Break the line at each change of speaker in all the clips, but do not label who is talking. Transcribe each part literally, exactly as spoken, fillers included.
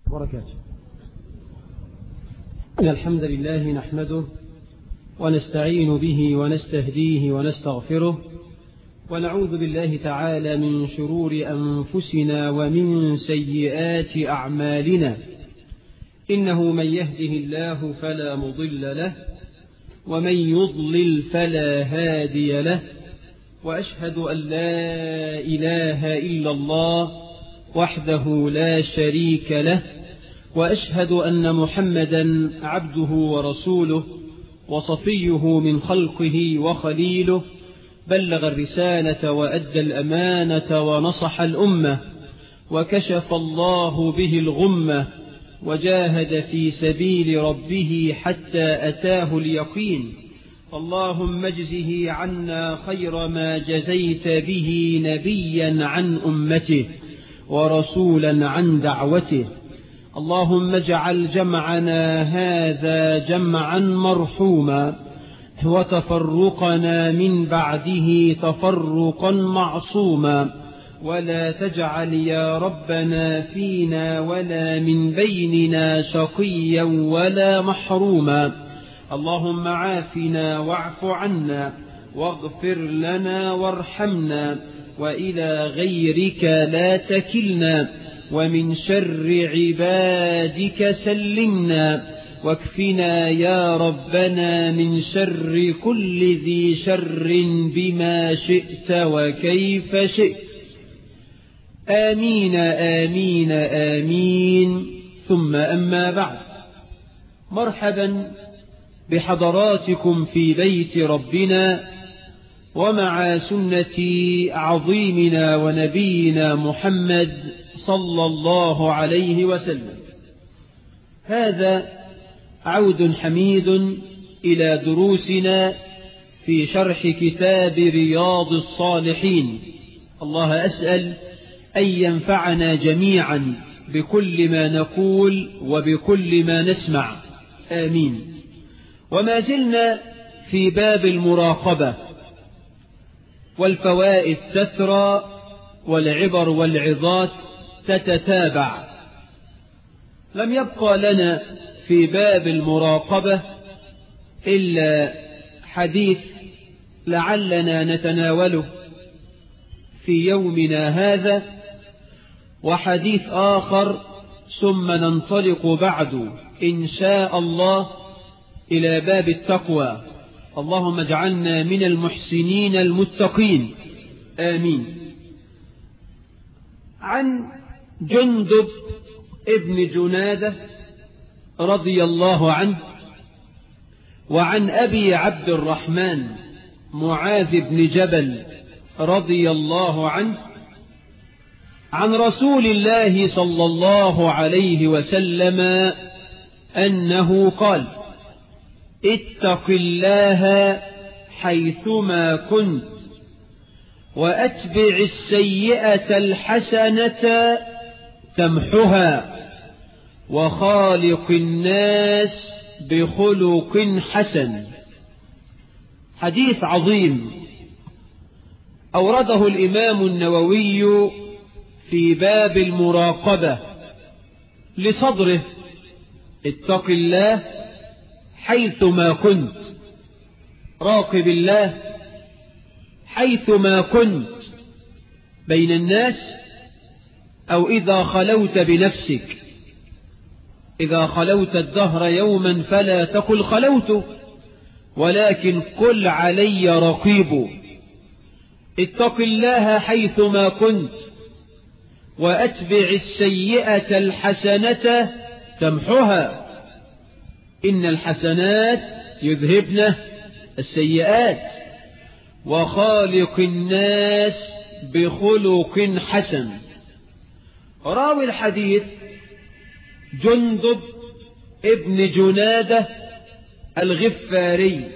وبركاته. إن الحمد لله نحمده ونستعين به ونستهديه ونستغفره، ونعوذ بالله تعالى من شرور أنفسنا ومن سيئات أعمالنا. إنه من يهده الله فلا مضل له، ومن يضلل فلا هادي له، وأشهد أن لا إله إلا الله وحده لا شريك له، وأشهد أن محمدا عبده ورسوله وصفيه من خلقه وخليله، بلغ الرسالة وأدى الأمانة ونصح الأمة، وكشف الله به الغمة، وجاهد في سبيل ربه حتى أتاه اليقين. اللهم اجزه عنا خير ما جزيت به نبيا عن أمته ورسولا عن دعوته. اللهم اجعل جمعنا هذا جمعا مرحوما، وتفرقنا من بعده تفرقا معصوما، ولا تجعل يا ربنا فينا ولا من بيننا شقيا ولا محروما. اللهم عافنا واعف عنا واغفر لنا وارحمنا، وإلى غيرك لا تكلنا، ومن شر عبادك سلمنا، واكفنا يا ربنا من شر كل ذي شر بما شئت وكيف شئت. آمين آمين آمين. ثم أما بعد، مرحبا بحضراتكم في بيت ربنا ومع سنة عظيمنا ونبينا محمد صلى الله عليه وسلم. هذا عود حميد إلى دروسنا في شرح كتاب رياض الصالحين. الله أسأل أن ينفعنا جميعا بكل ما نقول وبكل ما نسمع، آمين. وما زلنا في باب المراقبة، والفوائد تترى والعبر والعظات تتتابع. لم يبقى لنا في باب المراقبة إلا حديث لعلنا نتناوله في يومنا هذا، وحديث آخر، ثم ننطلق بعد إن شاء الله إلى باب التقوى. اللهم اجعلنا من المحسنين المتقين، آمين. عن جندب ابن جنادة رضي الله عنه، وعن أبي عبد الرحمن معاذ بن جبل رضي الله عنه، عن رسول الله صلى الله عليه وسلم أنه قال: اتق الله حيثما كنت، وأتبع السيئة الحسنة تمحها، وخالق الناس بخلق حسن. حديث عظيم أورده الإمام النووي في باب المراقبة لصدره: اتق الله حيثما كنت، راقب الله حيثما كنت، بين الناس أو إذا خلوت بنفسك. إذا خلوت الدهر يوما فلا تقل خلوت، ولكن قل علي رقيب. اتق الله حيثما كنت، وأتبع السيئة الحسنة تمحها، إن الحسنات يذهبن السيئات، وخالق الناس بخلق حسن. راوي الحديث جندب ابن جنادة الغفاري.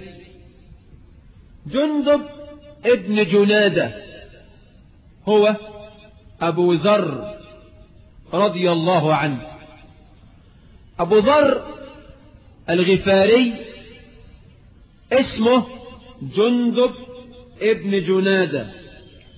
جندب ابن جنادة هو أبو ذر رضي الله عنه. أبو ذر الغفاري اسمه جندب ابن جنادة،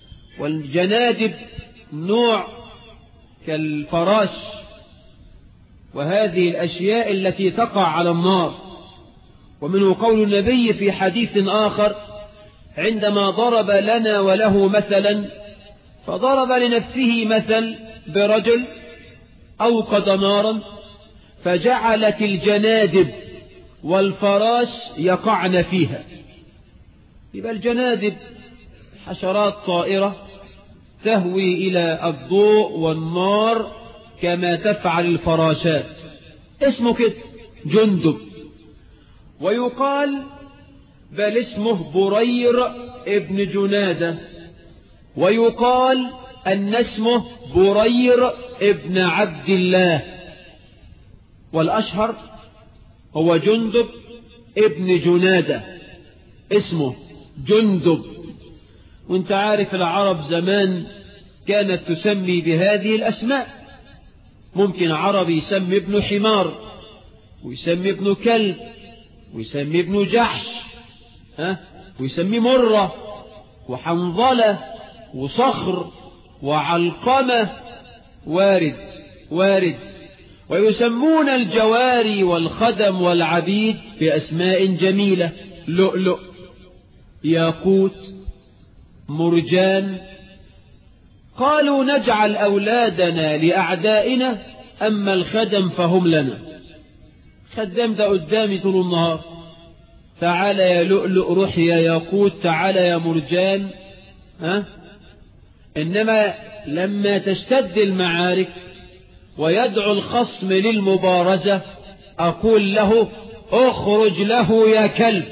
والجنادب نوع كالفراش وهذه الأشياء التي تقع على النار. ومنه قول النبي في حديث آخر عندما ضرب لنا وله مثلا، فضرب لنفسه مثل برجل أوقد نارا فجعلت الجنادب والفراش يقعن فيها. يبقى الجنادب حشرات طائرة تهوي إلى الضوء والنار كما تفعل الفراشات، اسمه كده جندب. ويقال بل اسمه برير ابن جنادة، ويقال أن اسمه برير ابن عبد الله، والأشهر هو جندب ابن جنادة، اسمه جندب. وانت عارف العرب زمان كانت تسمي بهذه الأسماء، ممكن عربي يسمي ابن حمار، ويسمي ابن كلب، ويسمي ابن جحش، ها ويسمي مرة وحنظلة وصخر وعلقمة، وارد وارد. ويسمون الجواري والخدم والعبيد بأسماء جميلة، لؤلؤ، ياقوت، مرجان. قالوا نجعل أولادنا لأعدائنا، أما الخدم فهم لنا. خدام ده قدامي طول النهار، تعال يا لؤلؤ، روح يا ياقوت، تعال يا مرجان، ها؟ إنما لما تشتد المعارك ويدعو الخصم للمبارزة أقول له اخرج له يا كلب،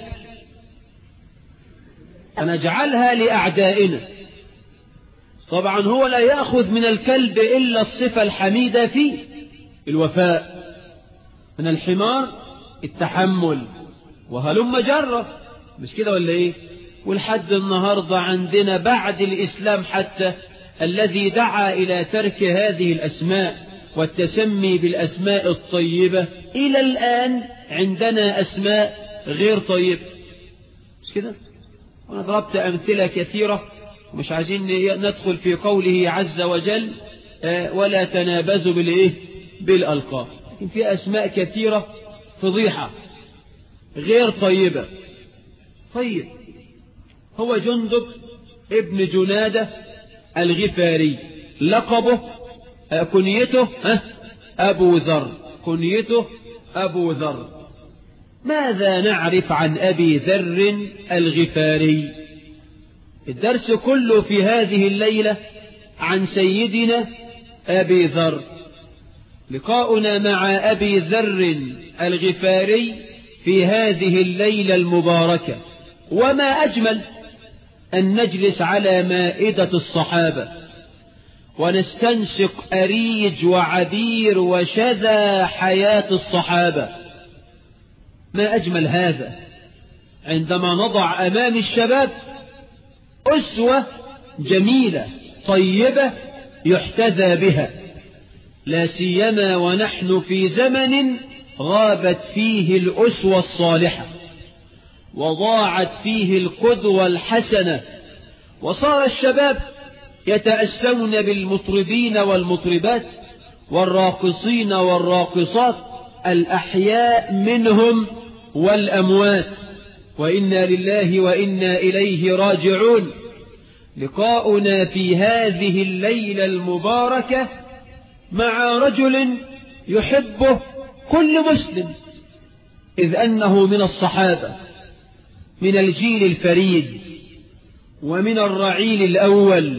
فنجعلها لأعدائنا. طبعا هو لا يأخذ من الكلب إلا الصفة الحميدة فيه، الوفاء. من الحمار التحمل، وهلم جرة، مش كده ولا ايه؟ والحد النهاردة عندنا بعد الإسلام حتى الذي دعا إلى ترك هذه الأسماء والتسمي بالأسماء الطيبة، إلى الآن عندنا أسماء غير طيبة، مش كده؟ وأنا ضربت أمثلة كثيرة، مش عايزين ندخل في قوله عز وجل ولا تنابزوا بالإيه؟ بالألقاب. لكن في أسماء كثيرة فضيحة غير طيبة. طيب، هو جندب ابن جنادة الغفاري، لقبه كنيته أبو ذر، كنيته أبو ذر. ماذا نعرف عن أبي ذر الغفاري؟ الدرس كله في هذه الليلة عن سيدنا أبي ذر. لقاؤنا مع أبي ذر الغفاري في هذه الليلة المباركة، وما أجمل أن نجلس على مائدة الصحابة ونستنشق أريج وعبير وشذا حياة الصحابة. ما أجمل هذا عندما نضع أمام الشباب أسوة جميلة طيبة يحتذى بها، لا سيما ونحن في زمن غابت فيه الأسوة الصالحة وضاعت فيه القدوة الحسنة، وصار الشباب يتأسون بالمطربين والمطربات والراقصين والراقصات، الأحياء منهم والأموات، وإنا لله وإنا إليه راجعون. لقاؤنا في هذه الليلة المباركة مع رجل يحبه كل مسلم، إذ أنه من الصحابة، من الجيل الفريد ومن الرعيل الأول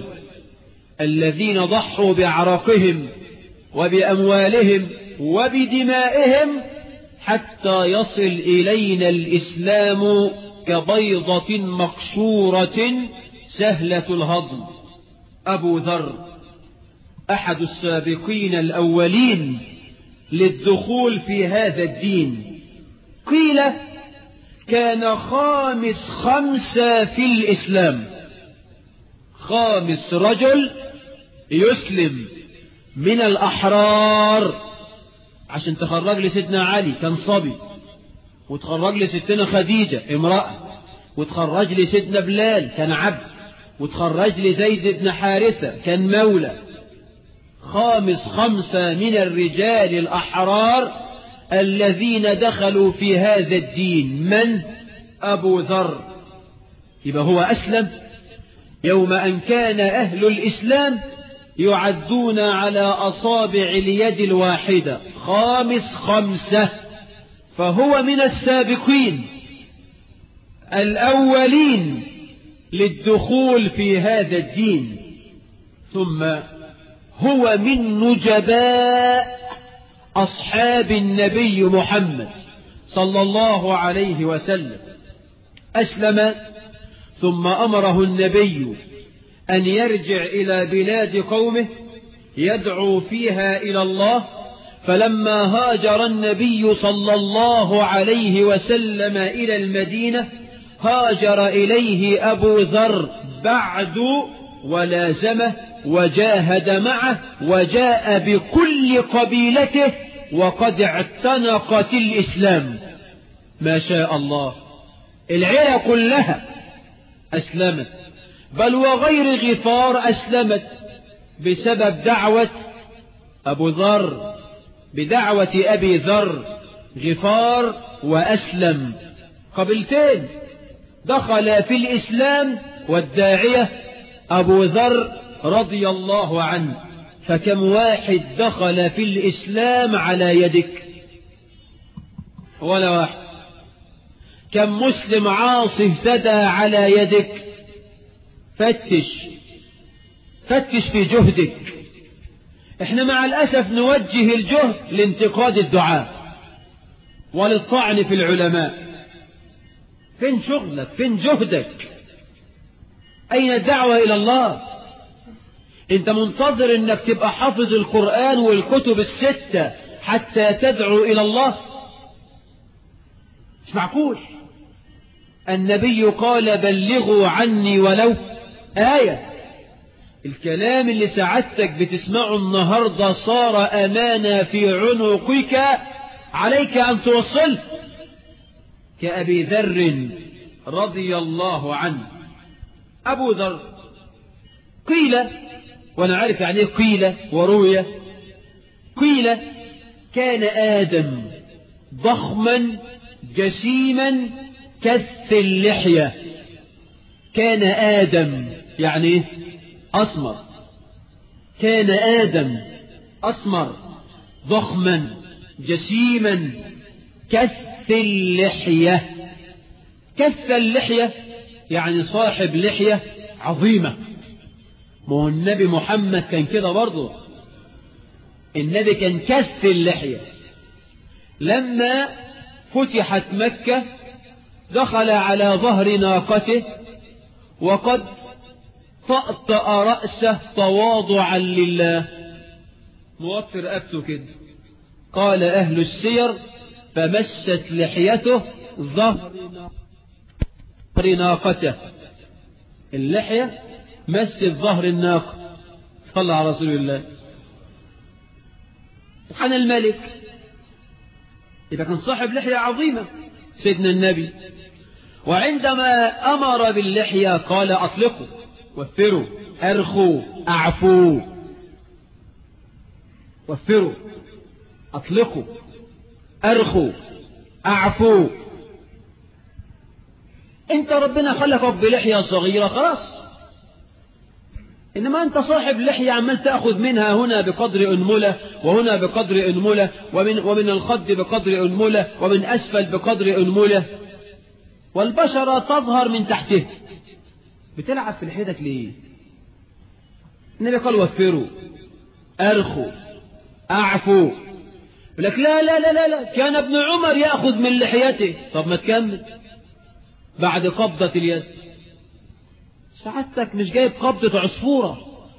الذين ضحوا بعرقهم وبأموالهم وبدمائهم حتى يصل إلينا الإسلام كبيضة مقشورة سهلة الهضم. أبو ذر أحد السابقين الأولين للدخول في هذا الدين، قيل كان خامس خمسة في الإسلام، خامس رجل يسلم من الأحرار. عشان تخرج لسيدنا علي كان صبي، وتخرج لستنا خديجة امرأة، وتخرج لسيدنا بلال كان عبد، وتخرج لزيد بن حارثة كان مولى. خامس خمسة من الرجال الأحرار الذين دخلوا في هذا الدين. من؟ أبو ذر. يبقى هو أسلم يوم أن كان أهل الإسلام يعدون على أصابع اليد الواحدة، خامس خمسة، فهو من السابقين الأولين للدخول في هذا الدين. ثم هو من نجباء أصحاب النبي محمد صلى الله عليه وسلم. أسلم ثم أمره النبي أن يرجع إلى بلاد قومه يدعو فيها إلى الله. فلما هاجر النبي صلى الله عليه وسلم إلى المدينة هاجر إليه أبو ذر بعد ولازمه وجاهد معه وجاء بكل قبيلته وقد اعتنقت الإسلام. ما شاء الله، العيلة كلها أسلمت، بل وغير غفار أسلمت بسبب دعوة أبو ذر، بدعوة أبي ذر غفار وأسلم. قبيلتين دخل في الإسلام والداعية أبو ذر رضي الله عنه. فكم واحد دخل في الإسلام على يدك؟ ولا واحد. كم مسلم عاصي اهتدى على يدك؟ فتش فتش في جهدك. احنا مع الأسف نوجه الجهد لانتقاد الدعاء وللطعن في العلماء. فين شغلك؟ فين جهدك؟ أين الدعوة إلى الله؟ انت منتظر انك تبقى حافظ القرآن والكتب الستة حتى تدعو إلى الله؟ مش معقول. النبي قال بلغوا عني ولو آية. الكلام اللي سعادتك بتسمعه النهاردة صار أمانة في عنقك، عليك أن توصل. كأبي ذر رضي الله عنه. أبو ذر قيل، وأنا عارف يعني ايه قيل وروية، قيل كان آدم ضخما جسيما كث اللحية. كان آدم يعني أسمر. كان آدم أسمر ضخما جسيما كث اللحية. كث اللحية يعني صاحب لحية عظيمة. ما هو النبي محمد كان كده برضه. النبي كان كث اللحية. لما فتحت مكة دخل على ظهر ناقته وقد طأطأ رأسه تواضعا لله، موطي رقبته كده. قال أهل السير فمست لحيته ظهر ناقته. اللحية مست ظهر الناقة. صلى على رسول الله. سبحان الملك. إذا كان صاحب لحية عظيمة سيدنا النبي، وعندما أمر باللحية قال أطلقوا وفروا أرخوا أعفوا. وفروا، أطلقوا، أرخوا، أعفوا. أنت ربنا خلقك بلحية صغيرة خلاص، إنما أنت صاحب لحية عمال تأخذ منها هنا بقدر أنملة وهنا بقدر أنملة ومن, ومن الخد بقدر أنملة ومن أسفل بقدر أنملة، والبشرة تظهر من تحته. بتلعب في لحيتك ليه؟ النبي قال وفروا أرخوا أعفوا. يقول لك لا لا لا لا لا كان ابن عمر يأخذ من لحيته. طب ما تكمل بعد قبضة اليد. سعادتك مش جايب قبضة عصفورة.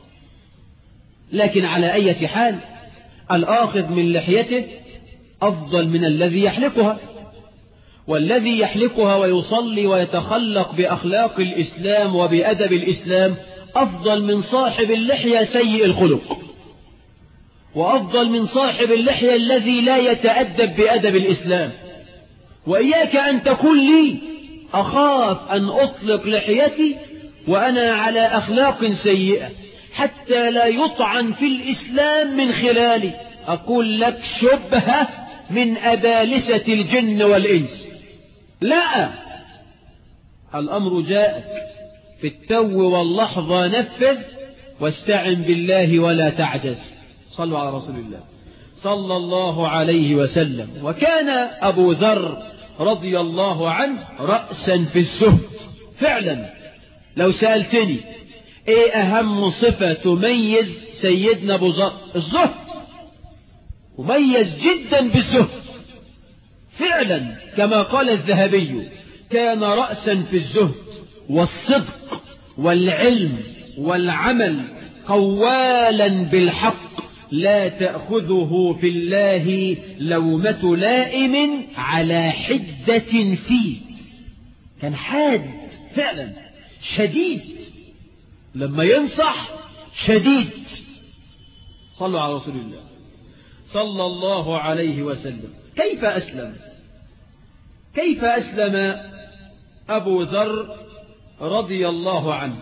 لكن على أي حال الآخذ من لحيته أفضل من الذي يحلقها. والذي يحلقها ويصلي ويتخلق بأخلاق الإسلام وبأدب الإسلام أفضل من صاحب اللحية سيء الخلق، وأفضل من صاحب اللحية الذي لا يتأدب بأدب الإسلام. وإياك أن تقول لي أخاف أن أطلق لحيتي وأنا على أخلاق سيئة. حتى لا يطعن في الإسلام من خلالي. أقول لك شبهة من أبالسة الجن والإنس. لا، الأمر جاءك في التو واللحظة، نفذ واستعن بالله ولا تعجز. صلوا على رسول الله صلى الله عليه وسلم. وكان أبو ذر رضي الله عنه رأسا في الزهد فعلا. لو سألتني ايه أهم صفة تميز سيدنا أبو ذر؟ الزهد. مميز جدا بالزهد فعلا، كما قال الذهبي كان رأسا في الزهد والصدق والعلم والعمل، قوالا بالحق، لا تأخذه في الله لومة لائم على حدة فيه. كان حاد فعلا، شديد لما ينصح، شديد. صلوا على رسول الله صلى الله عليه وسلم. كيف أسلم؟ كيف أسلم أبو ذر رضي الله عنه؟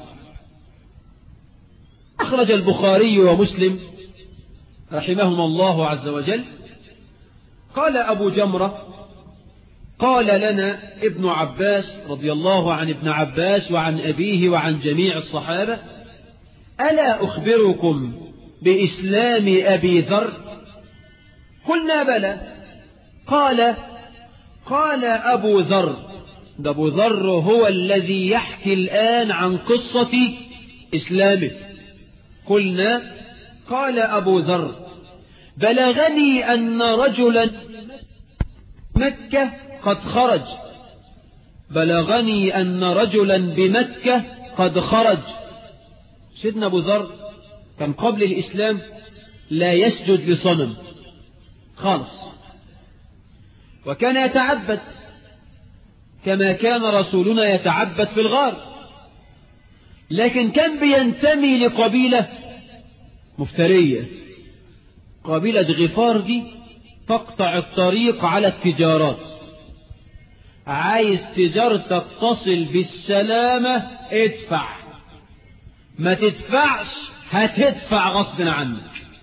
أخرج البخاري ومسلم رحمهما الله عز وجل. قال أبو جمرة قال لنا ابن عباس رضي الله عن ابن عباس وعن أبيه وعن جميع الصحابة: ألا أخبركم بإسلام أبي ذر؟ قلنا بلى. قال قال أبو ذر، ده أبو ذر هو الذي يحكي الآن عن قصة إسلامه. قلنا قال أبو ذر: بلغني أن رجلا مكة قد خرج بلغني أن رجلا بمكة قد خرج. سيدنا أبو ذر كان قبل الإسلام لا يسجد لصنم خالص، وكان يتعبد كما كان رسولنا يتعبد في الغار، لكن كان بينتمي لقبيلة مفترية. قبيلة غفار دي تقطع الطريق على التجارات. عايز تجارتك تصل بالسلامة ادفع، ما تدفعش هتدفع غصب عنك.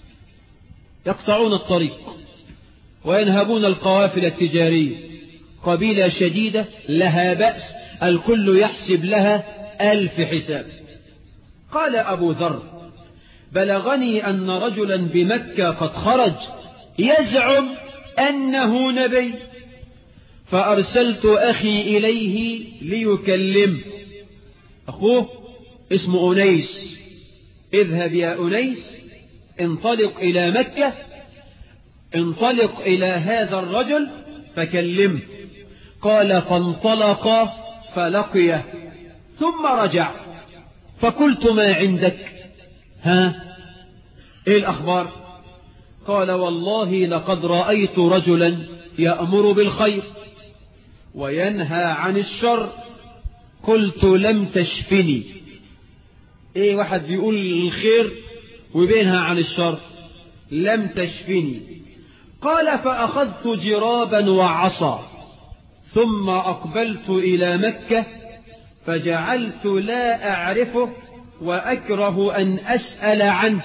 يقطعون الطريق وينهبون القوافل التجارية. قبيلة شديدة لها بأس، الكل يحسب لها ألف حساب. قال أبو ذر: بلغني أن رجلا بمكة قد خرج يزعم أنه نبي، فأرسلت أخي إليه ليكلم. أخوه اسمه أنيس: اذهب يا أنيس، انطلق إلى مكة، انطلق إلى هذا الرجل فكلمه. قال: فانطلق فلقيه ثم رجع، فقلت: ما عندك؟ ها ايه الأخبار؟ قال: والله لقد رأيت رجلا يأمر بالخير وينهى عن الشر. قلت: لم تشفني. ايه واحد بيقول الخير وبينهى عن الشر؟ لم تشفني. قال: فأخذت جرابا وعصا ثم أقبلت إلى مكة، فجعلت لا أعرفه وأكره أن أسأل عنه،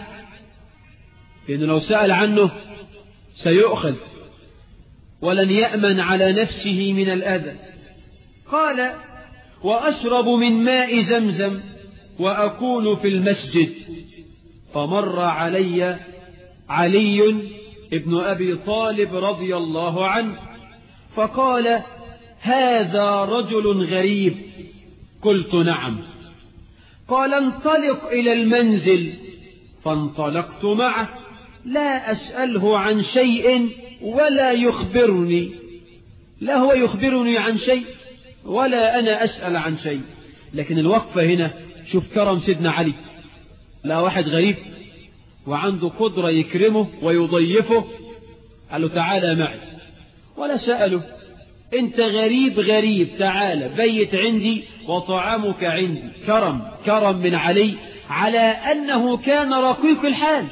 لأنه لو سأل عنه سيؤخذ ولن يأمن على نفسه من الأذى. قال: وأشرب من ماء زمزم وأكون في المسجد، فمر علي علي ابن أبي طالب رضي الله عنه فقال: هذا رجل غريب. قلت: نعم. قال: انطلق إلى المنزل. فانطلقت معه، لا أسأله عن شيء ولا يخبرني، لا هو يخبرني عن شيء ولا أنا أسأل عن شيء. لكن الوقفة هنا، شوف كرم سيدنا علي، لا واحد غريب وعنده قدرة يكرمه ويضيفه، قال له: تعالى معي، ولا سأله: انت غريب غريب، تعالى بيت عندي وطعامك عندي. كرم كرم من علي على أنه كان رقيق الحال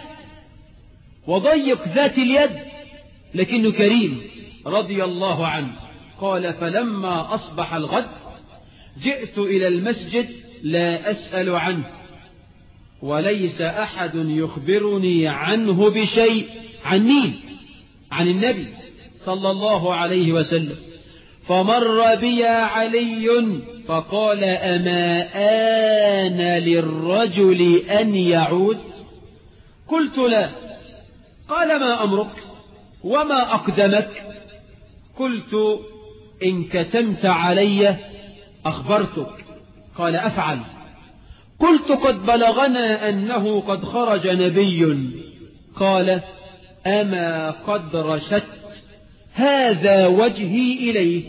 وضيق ذات اليد، لكنه كريم رضي الله عنه. قال: فلما أصبح الغد جئت إلى المسجد لا أسأل عنه، وليس أحد يخبرني عنه بشيء. عن مين؟ عن النبي صلى الله عليه وسلم. فمر بي علي فقال أما آن للرجل أن يعود؟ قلت لا. قال ما أمرك وما أقدمك؟ قلت إن كتمت علي أخبرتك. قال أفعل. قلت قد بلغنا أنه قد خرج نبي. قال أما قد رشدت هذا وجهي إليه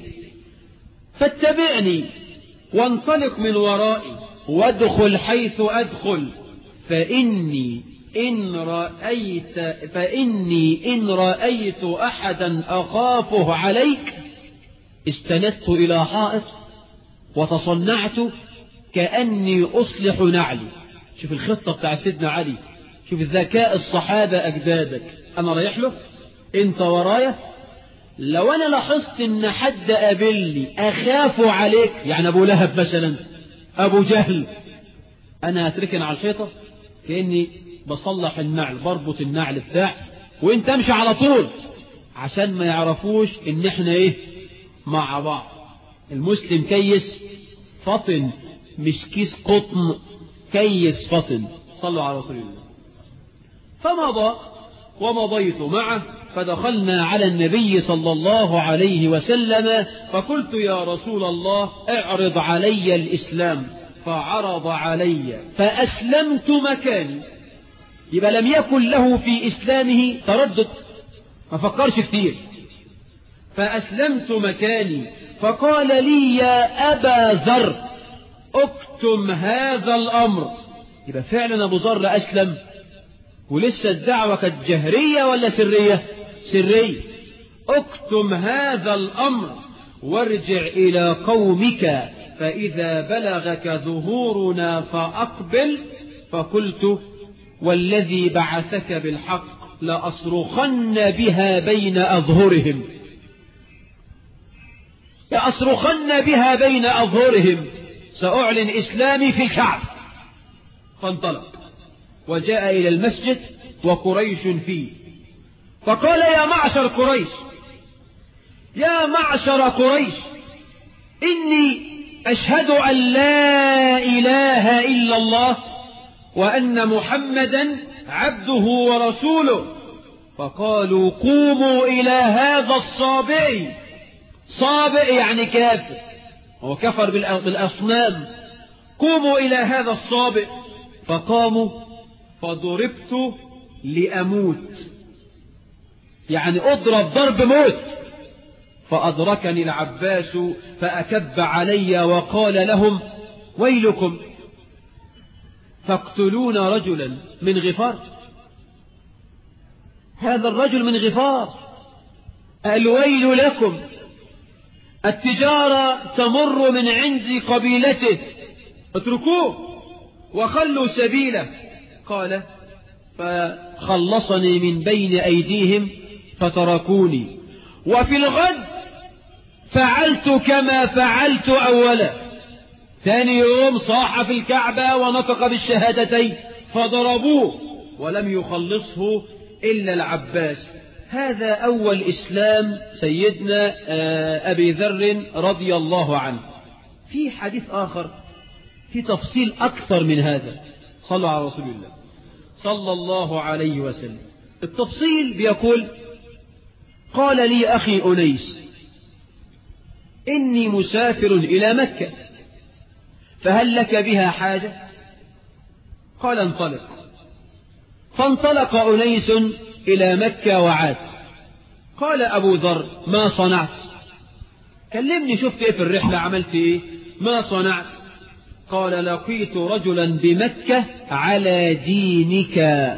فاتبعني وانطلق من ورائي وادخل حيث أدخل فإني إن رأيت فإني إن رأيت أحدا أخافه عليك استندت إلى حائط وتصنعت كأني أصلح نعلي. شوف الخطة بتاع سيدنا علي، شوف الذكاء الصحابة أجدادك. أنا رايح له أنت ورايا، لو أنا لاحظت إن حد قابلني أخاف عليك، يعني أبو لهب مثلا، أبو جهل، أنا هتركن على الحيطة كأني بصلح النعل، بربط النعل بتاع، وانت امشي على طول عشان ما يعرفوش ان احنا ايه مع بعض. المسلم كيس فطن، مش كيس قطن، كيس فطن. صلوا على رسول الله. فمضى ومضيت معه فدخلنا على النبي صلى الله عليه وسلم فقلت يا رسول الله اعرض علي الإسلام. فعرض علي فأسلمت مكاني. يبقى لم يكن له في إسلامه تردد، ما فكرش كتير. فأسلمت مكاني فقال لي يا أبا ذر اكتم هذا الأمر. يبقى فعلا أبو ذر أسلم، ولسه الدعوة كانت جهرية ولا سرية؟ سرية. اكتم هذا الأمر وارجع إلى قومك فإذا بلغك ظهورنا فأقبل. فقلت والذي بعثك بالحق لأصرخن بها بين أظهرهم، لأصرخن بها بين أظهرهم، سأعلن إسلامي في الكعب. فانطلق وجاء إلى المسجد وقريش فيه فقال يا معشر قريش، يا معشر قريش، إني أشهد أن لا إله إلا الله وأن محمدا عبده ورسوله. فقالوا قوموا إلى هذا الصابئ. صابئ يعني كافر، هو كفر بالأصنام. قوموا إلى هذا الصابئ. فقاموا فضربت لأموت، يعني أضرب ضرب موت. فأدركني العباس فأكب علي وقال لهم ويلكم تقتلون رجلا من غفار، هذا الرجل من غفار، الويل لكم، التجارة تمر من عند قبيلته، اتركوه وخلوا سبيله. قال فخلصني من بين أيديهم فتركوني. وفي الغد فعلت كما فعلت أولا. ثاني يوم صاح في الكعبة ونطق بالشهادتين فضربوه ولم يخلصه إلا العباس. هذا أول إسلام سيدنا أبي ذر رضي الله عنه. في حديث آخر في تفصيل أكثر من هذا. صلوا على رسول الله صلى الله عليه وسلم. التفصيل بيقول قال لي أخي أنيس إني مسافر إلى مكة فهل لك بها حاجة؟ قال انطلق. فانطلق أنيس إلى مكة وعاد. قال أبو ذر ما صنعت؟ كلمني، شفت إيه في الرحلة، عملت إيه؟ ما صنعت؟ قال لقيت رجلا بمكة على دينك.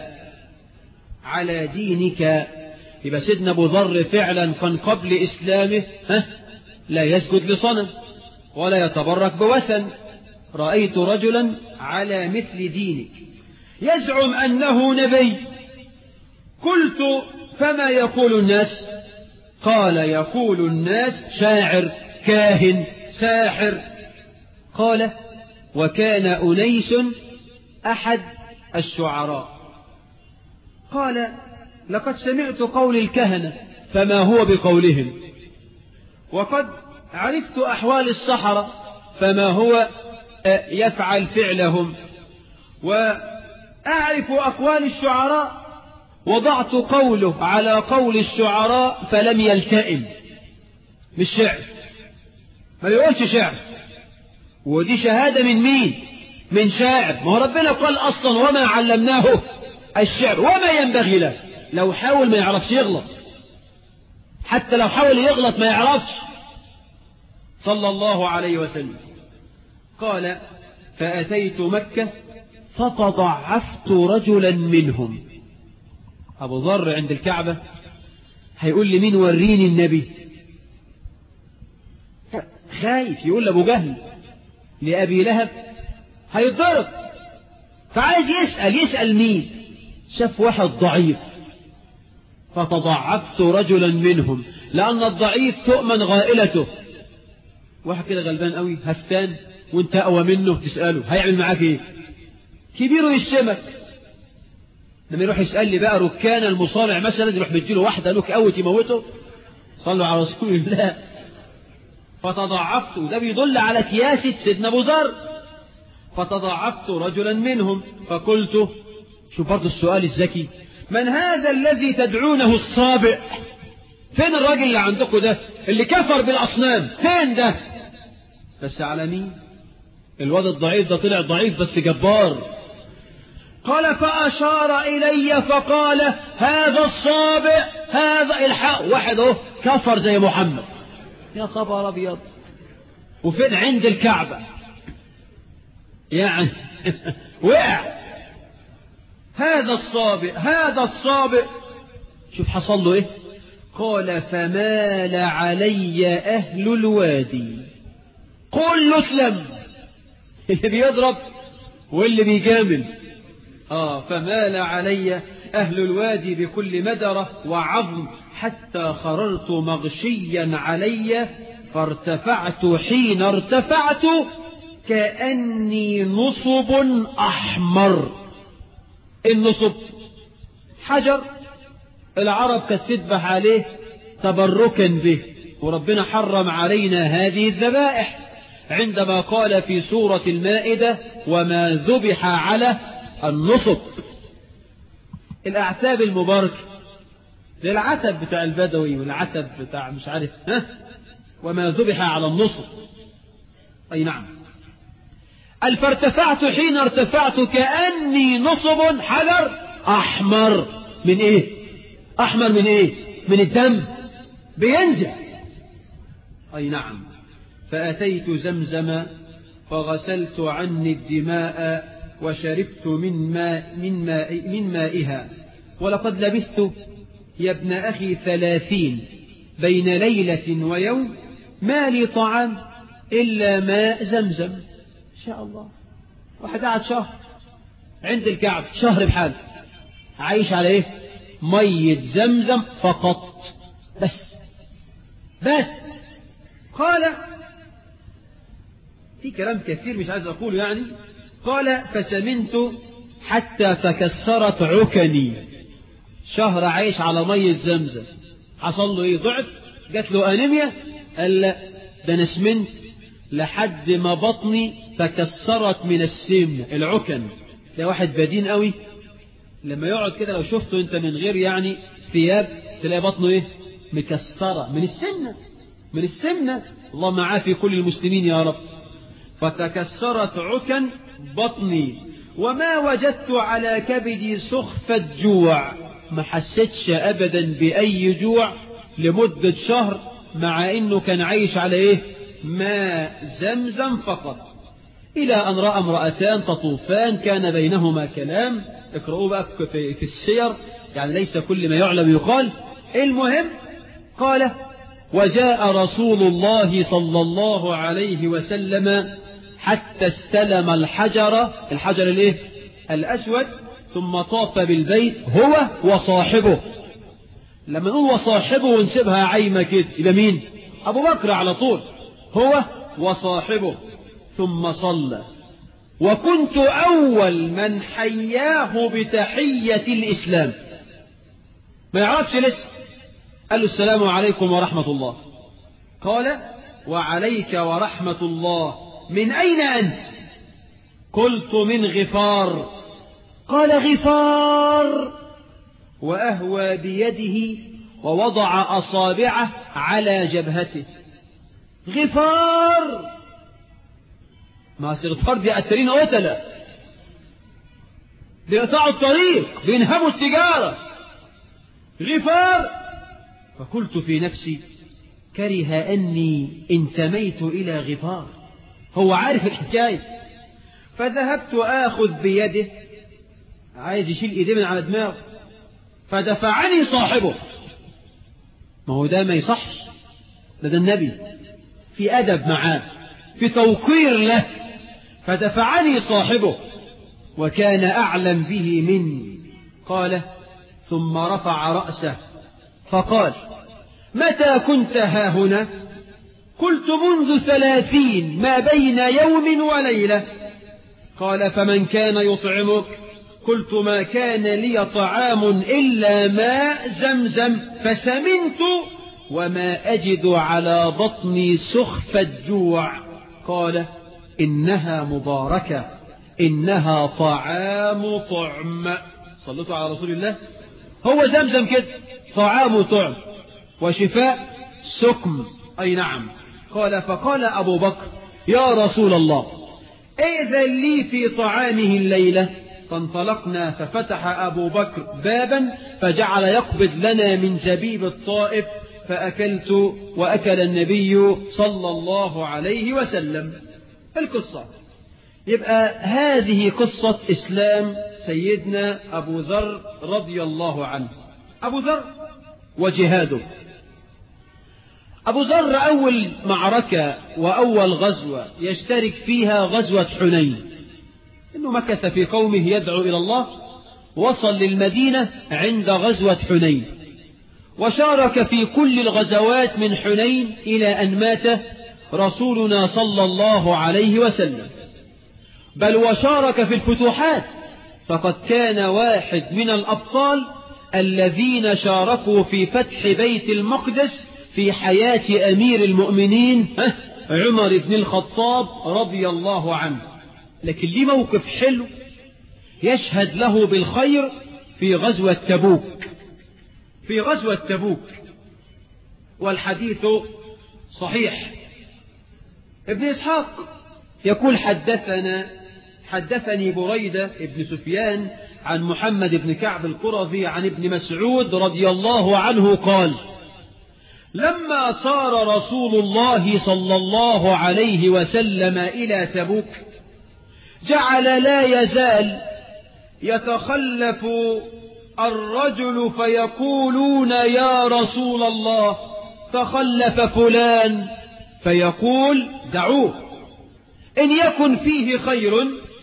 على دينك. يبقى سيدنا أبو ذر فعلا كان قبل إسلامه ها لا يسجد لصنم ولا يتبرك بوثن. رأيت رجلا على مثل دينك يزعم أنه نبي. قلت فما يقول الناس؟ قال يقول الناس شاعر، كاهن، ساحر. قال وكان أنيس أحد الشعراء. قال لقد سمعت قول الكهنة فما هو بقولهم، وقد عرفت أحوال السحرة فما هو يفعل فعلهم، وأعرف أقوال الشعراء وضعت قوله على قول الشعراء فلم يلتئم. مش شعر، ما يقولش شعر، ودي شهادة من مين؟ من شاعر. ما هو ربنا قال أصلا وما علمناه الشعر وما ينبغي له. لو حاول ما يعرفش يغلط، حتى لو حاول يغلط ما يعرفش، صلى الله عليه وسلم. قال فأتيت مكة فتضعفت رجلا منهم. أبو ذر عند الكعبة هيقول لي مين وريني النبي؟ خايف يقول لأبو جهل لأبي لهب هيضرب، فعايز يسأل يسأل مين؟ شاف واحد ضعيف فتضعفت رجلا منهم، لأن الضعيف تؤمن غائلته. واحد كده غلبان قوي هفتان وانت أقوى منه تسأله هيعمل معاك ايه؟ كبيره يشتمك. لما يروح يسأل لي بقى ركان المصارع مثلا يروح بيديله واحدة لوك قوي تموته. صلوا على رسول الله. فتضعفت، وده بيدل على كياسة سيدنا أبو ذر. فتضعفت رجلا منهم فقلت، شوف برضه السؤال الذكي، من هذا الذي تدعونه الصابئ؟ فين الراجل اللي عندكم ده اللي كفر بالأصنام؟ فين ده؟ بس على مين؟ الواد الضعيف ده طلع ضعيف بس جبار. قال فأشار إلي فقال هذا الصابئ، هذا الحق. واحد اهو كفر زي محمد. يا خبر أبيض. وفين؟ عند الكعبة يعني وقع. هذا الصابئ هذا الصابئ. شوف حصل له ايه؟ قال فمال علي أهل الوادي كله اسلم، اللي بيضرب واللي بيجامل. آه فمال علي أهل الوادي بكل مدرة وعظم حتى خررت مغشيا علي، فارتفعت حين ارتفعت كأني نصب أحمر. النصب حجر العرب كانت تذبح عليه تبركا به، وربنا حرم علينا هذه الذبائح عندما قال في سورة المائدة وما ذبح على النصب. الأعتاب المباركة زي العتب بتاع البدوي والعتب بتاع مش عارف ها، وما ذبح على النصب. أي نعم. فارتفعت حين ارتفعت كأني نصب حجر أحمر. من إيه؟ أحمر من إيه؟ من الدم بينزل. أي نعم. فأتيت زمزم فغسلت عني الدماء وشربت من ماء من ماء من مائها، ولقد لبثت يا ابن أخي ثلاثين بين ليلة ويوم ما لي طعام إلا ماء زمزم. إن شاء الله. واحد قاعد شهر عند الكعب، شهر بحال عايش على إيه؟ مية زمزم فقط. بس بس قال في كلام كثير مش عايز أقوله يعني. قال فسمنت حتى تكسرت عكني. شهر عايش على مية زمزم، حصل له ايه؟ ضعف، جات له انيميا. قال لا ده انا سمنت لحد ما بطني تكسرت من السمنة. العكن ده واحد بدين قوي لما يقعد كده لو شفته انت من غير يعني ثياب تلاقي بطنه ايه؟ مكسرة من السمنة، من السمنة. اللهم عافي كل المسلمين يا رب. فتكسرت عكن بطني وما وجدت على كبدي سخفة جوع. ما حسيتش أبدا بأي جوع لمدة شهر، مع أنه كان عايش على إيه؟ ماء زمزم فقط. إلى أن رأى امرأتان تطوفان كان بينهما كلام. اقرأوا بقى في السير، يعني ليس كل ما يعلم يقال. المهم قال وجاء رسول الله صلى الله عليه وسلم حتى استلم الحجر، الحجر الايه؟ الأسود، ثم طاف بالبيت هو وصاحبه. لما نقول وصاحبه ونسيبها عايمة كده يبقى مين؟ أبو بكر على طول. هو وصاحبه. ثم صلى وكنت أول من حياه بتحية الإسلام. ما يعرفش لسه. قال له السلام عليكم ورحمة الله. قال وعليك ورحمة الله، من أين أنت؟ قلت من غفار. قال غفار، وأهوى بيده ووضع أصابعه على جبهته. غفار، ما غفار دي قتلين قتلة، بيقطعوا الطريق، بينهبوا التجارة. غفار. فقلت في نفسي كره أني انتميت إلى غفار، هو عارف الحكاية. فذهبت آخذ بيده، عايز يشيل إيديه من على دماغه، فدفعني صاحبه. ما هو ده ما يصحش، ده ده النبي في أدب معاه، في توقير له. فدفعني صاحبه وكان أعلم به مني. قال ثم رفع رأسه فقال متى كنت هاهنا؟ قلت منذ ثلاثين، ما بين يوم وليلة. قال فمن كان يطعمك؟ قلت ما كان لي طعام إلا ماء زمزم فسمنت وما أجد على بطني سخف الجوع. قال إنها مباركة، إنها طعام طعم. صلوا على رسول الله. هو زمزم كده، طعام طعم وشفاء سكم. أي نعم. قال فقال أبو بكر يا رسول الله إذن لي في طعامه الليلة. فانطلقنا، ففتح أبو بكر بابا فجعل يقبض لنا من زبيب الطائف، فأكلت وأكل النبي صلى الله عليه وسلم. القصة يبقى هذه قصة إسلام سيدنا أبو ذر رضي الله عنه. أبو ذر وجهاده. أبو ذر أول معركة وأول غزوة يشترك فيها غزوة حنين، إنه مكث في قومه يدعو إلى الله، وصل للمدينة عند غزوة حنين، وشارك في كل الغزوات من حنين إلى أن مات رسولنا صلى الله عليه وسلم، بل وشارك في الفتوحات، فقد كان واحد من الأبطال الذين شاركوا في فتح بيت المقدس في حياة أمير المؤمنين عمر بن الخطاب رضي الله عنه. لكن ليه موقف حلو يشهد له بالخير في غزوة تبوك. في غزوة تبوك والحديث صحيح. ابن إسحاق يقول حدثنا حدثني بريدة ابن سفيان عن محمد بن كعب القرظي عن ابن مسعود رضي الله عنه قال لما صار رسول الله صلى الله عليه وسلم إلى تبوك جعل لا يزال يتخلف الرجل فيقولون يا رسول الله تخلف فلان، فيقول دعوه إن يكن فيه خير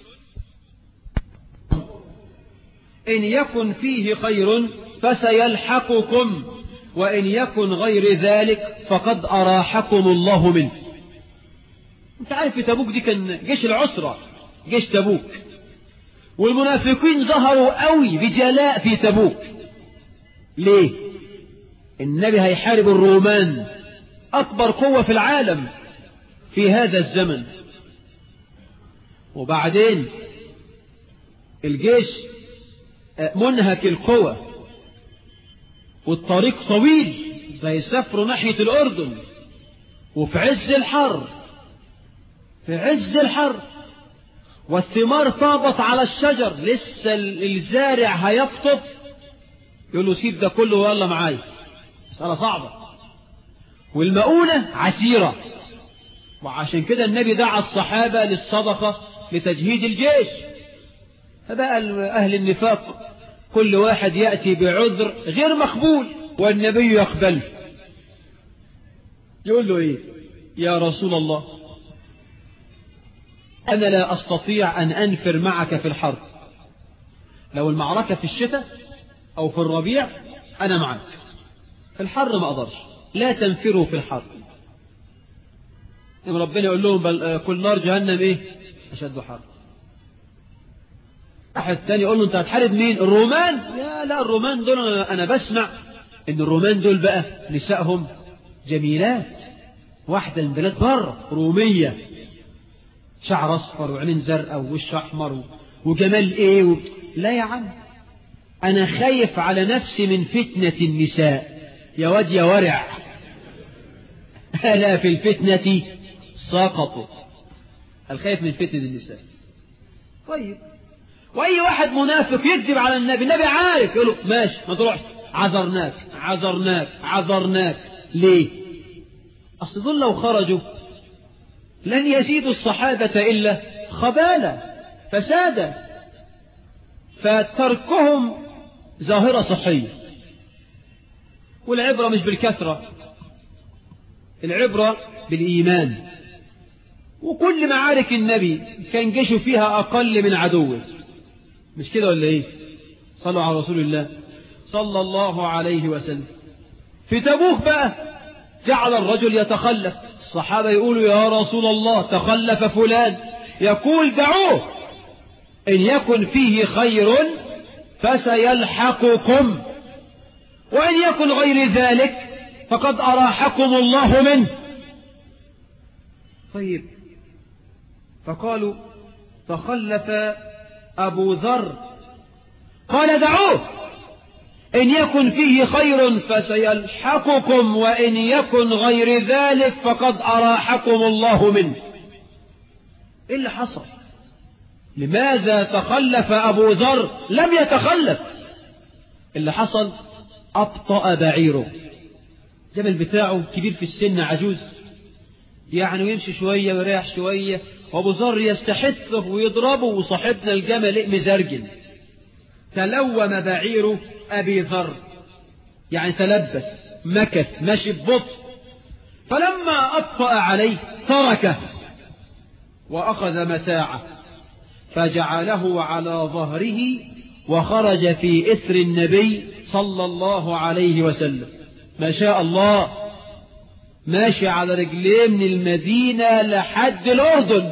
إن يكن فيه خير فسيلحقكم، وإن يكن غير ذلك فقد أراحكم الله منه. انت عارف في تبوك دي كان جيش العسرة، جيش تبوك، والمنافقين ظهروا قوي بجلاء في تبوك. ليه؟ النبي هيحارب الرومان، أكبر قوة في العالم في هذا الزمن. وبعدين الجيش منهك القوة والطريق طويل، فيسافروا ناحية الأردن، وفي عز الحر في عز الحر والثمار طابت على الشجر، لسه الزارع هيقطف، يقول له سيب ده كله ويلا معايا، مسألة صعبة، والمؤونة عسيرة. وعشان كده النبي دعا الصحابة للصدقة لتجهيز الجيش. فبقى أهل النفاق كل واحد يأتي بعذر غير مقبول والنبي يقبل. يقول له إيه؟ يا رسول الله أنا لا أستطيع أن أنفر معك في الحرب، لو المعركة في الشتاء أو في الربيع أنا معك، في الحر ما أقدرش، لا تنفروا في الحر. ربنا يقول لهم بل كل نار جهنم إيه؟ أشد حر. واحد تاني يقول له أنت هتحارب مين؟ الرومان؟ يا لا الرومان دول أنا بسمع إن الرومان دول بقى نسائهم جميلات، واحدة من بلاد بره رومية، شعر أصفر وعينين زرقاء ووش أحمر وجمال إيه و... لا يا عم، أنا خايف على نفسي من فتنة النساء. يا واد يا ورع، ألا في الفتنة سقطوا. الخايف من فتنة النساء. طيب، وأي واحد منافق يكذب على النبي، النبي عارف، يقول له ماشي ما تروحش، عذرناك عذرناك عذرناك. ليه؟ أصل دول لو خرجوا لن يزيدوا الصحابة إلا خبالة فسادا، فتركهم ظاهرة صحية. والعبرة مش بالكثرة، العبرة بالإيمان. وكل معارك النبي كان جيشه فيها أقل من عدوه، مش كده ولا إيه؟ صلوا على رسول الله صلى الله عليه وسلم. في تبوك بقى جعل الرجل يتخلف، الصحابة يقولوا يا رسول الله تخلف فلان، يقول دعوه إن يكن فيه خير فسيلحقكم، وإن يكن غير ذلك فقد أراحكم الله منه. طيب، فقالوا تخلف أبو ذر، قال دعوه إن يكن فيه خير فسيلحقكم، وإن يكن غير ذلك فقد أراحكم الله منه. إيه اللي حصل؟ لماذا تخلف أبو ذر؟ لم يتخلف، اللي حصل أبطأ بعيره، جمل بتاعه كبير في السن عجوز يعني، ويمشي شوية ويريح شوية، وأبو ذر يستحثه ويضربه، وصاحبنا الجمل مزرجل. تلوم بعير أبي ذر، يعني تلبس مكث ماشي ببطء، فلما أبطأ عليه تركه وأخذ متاعه فجعله على ظهره وخرج في إثر النبي صلى الله عليه وسلم. ما شاء الله، ماشي على رجليه من المدينة لحد الأردن.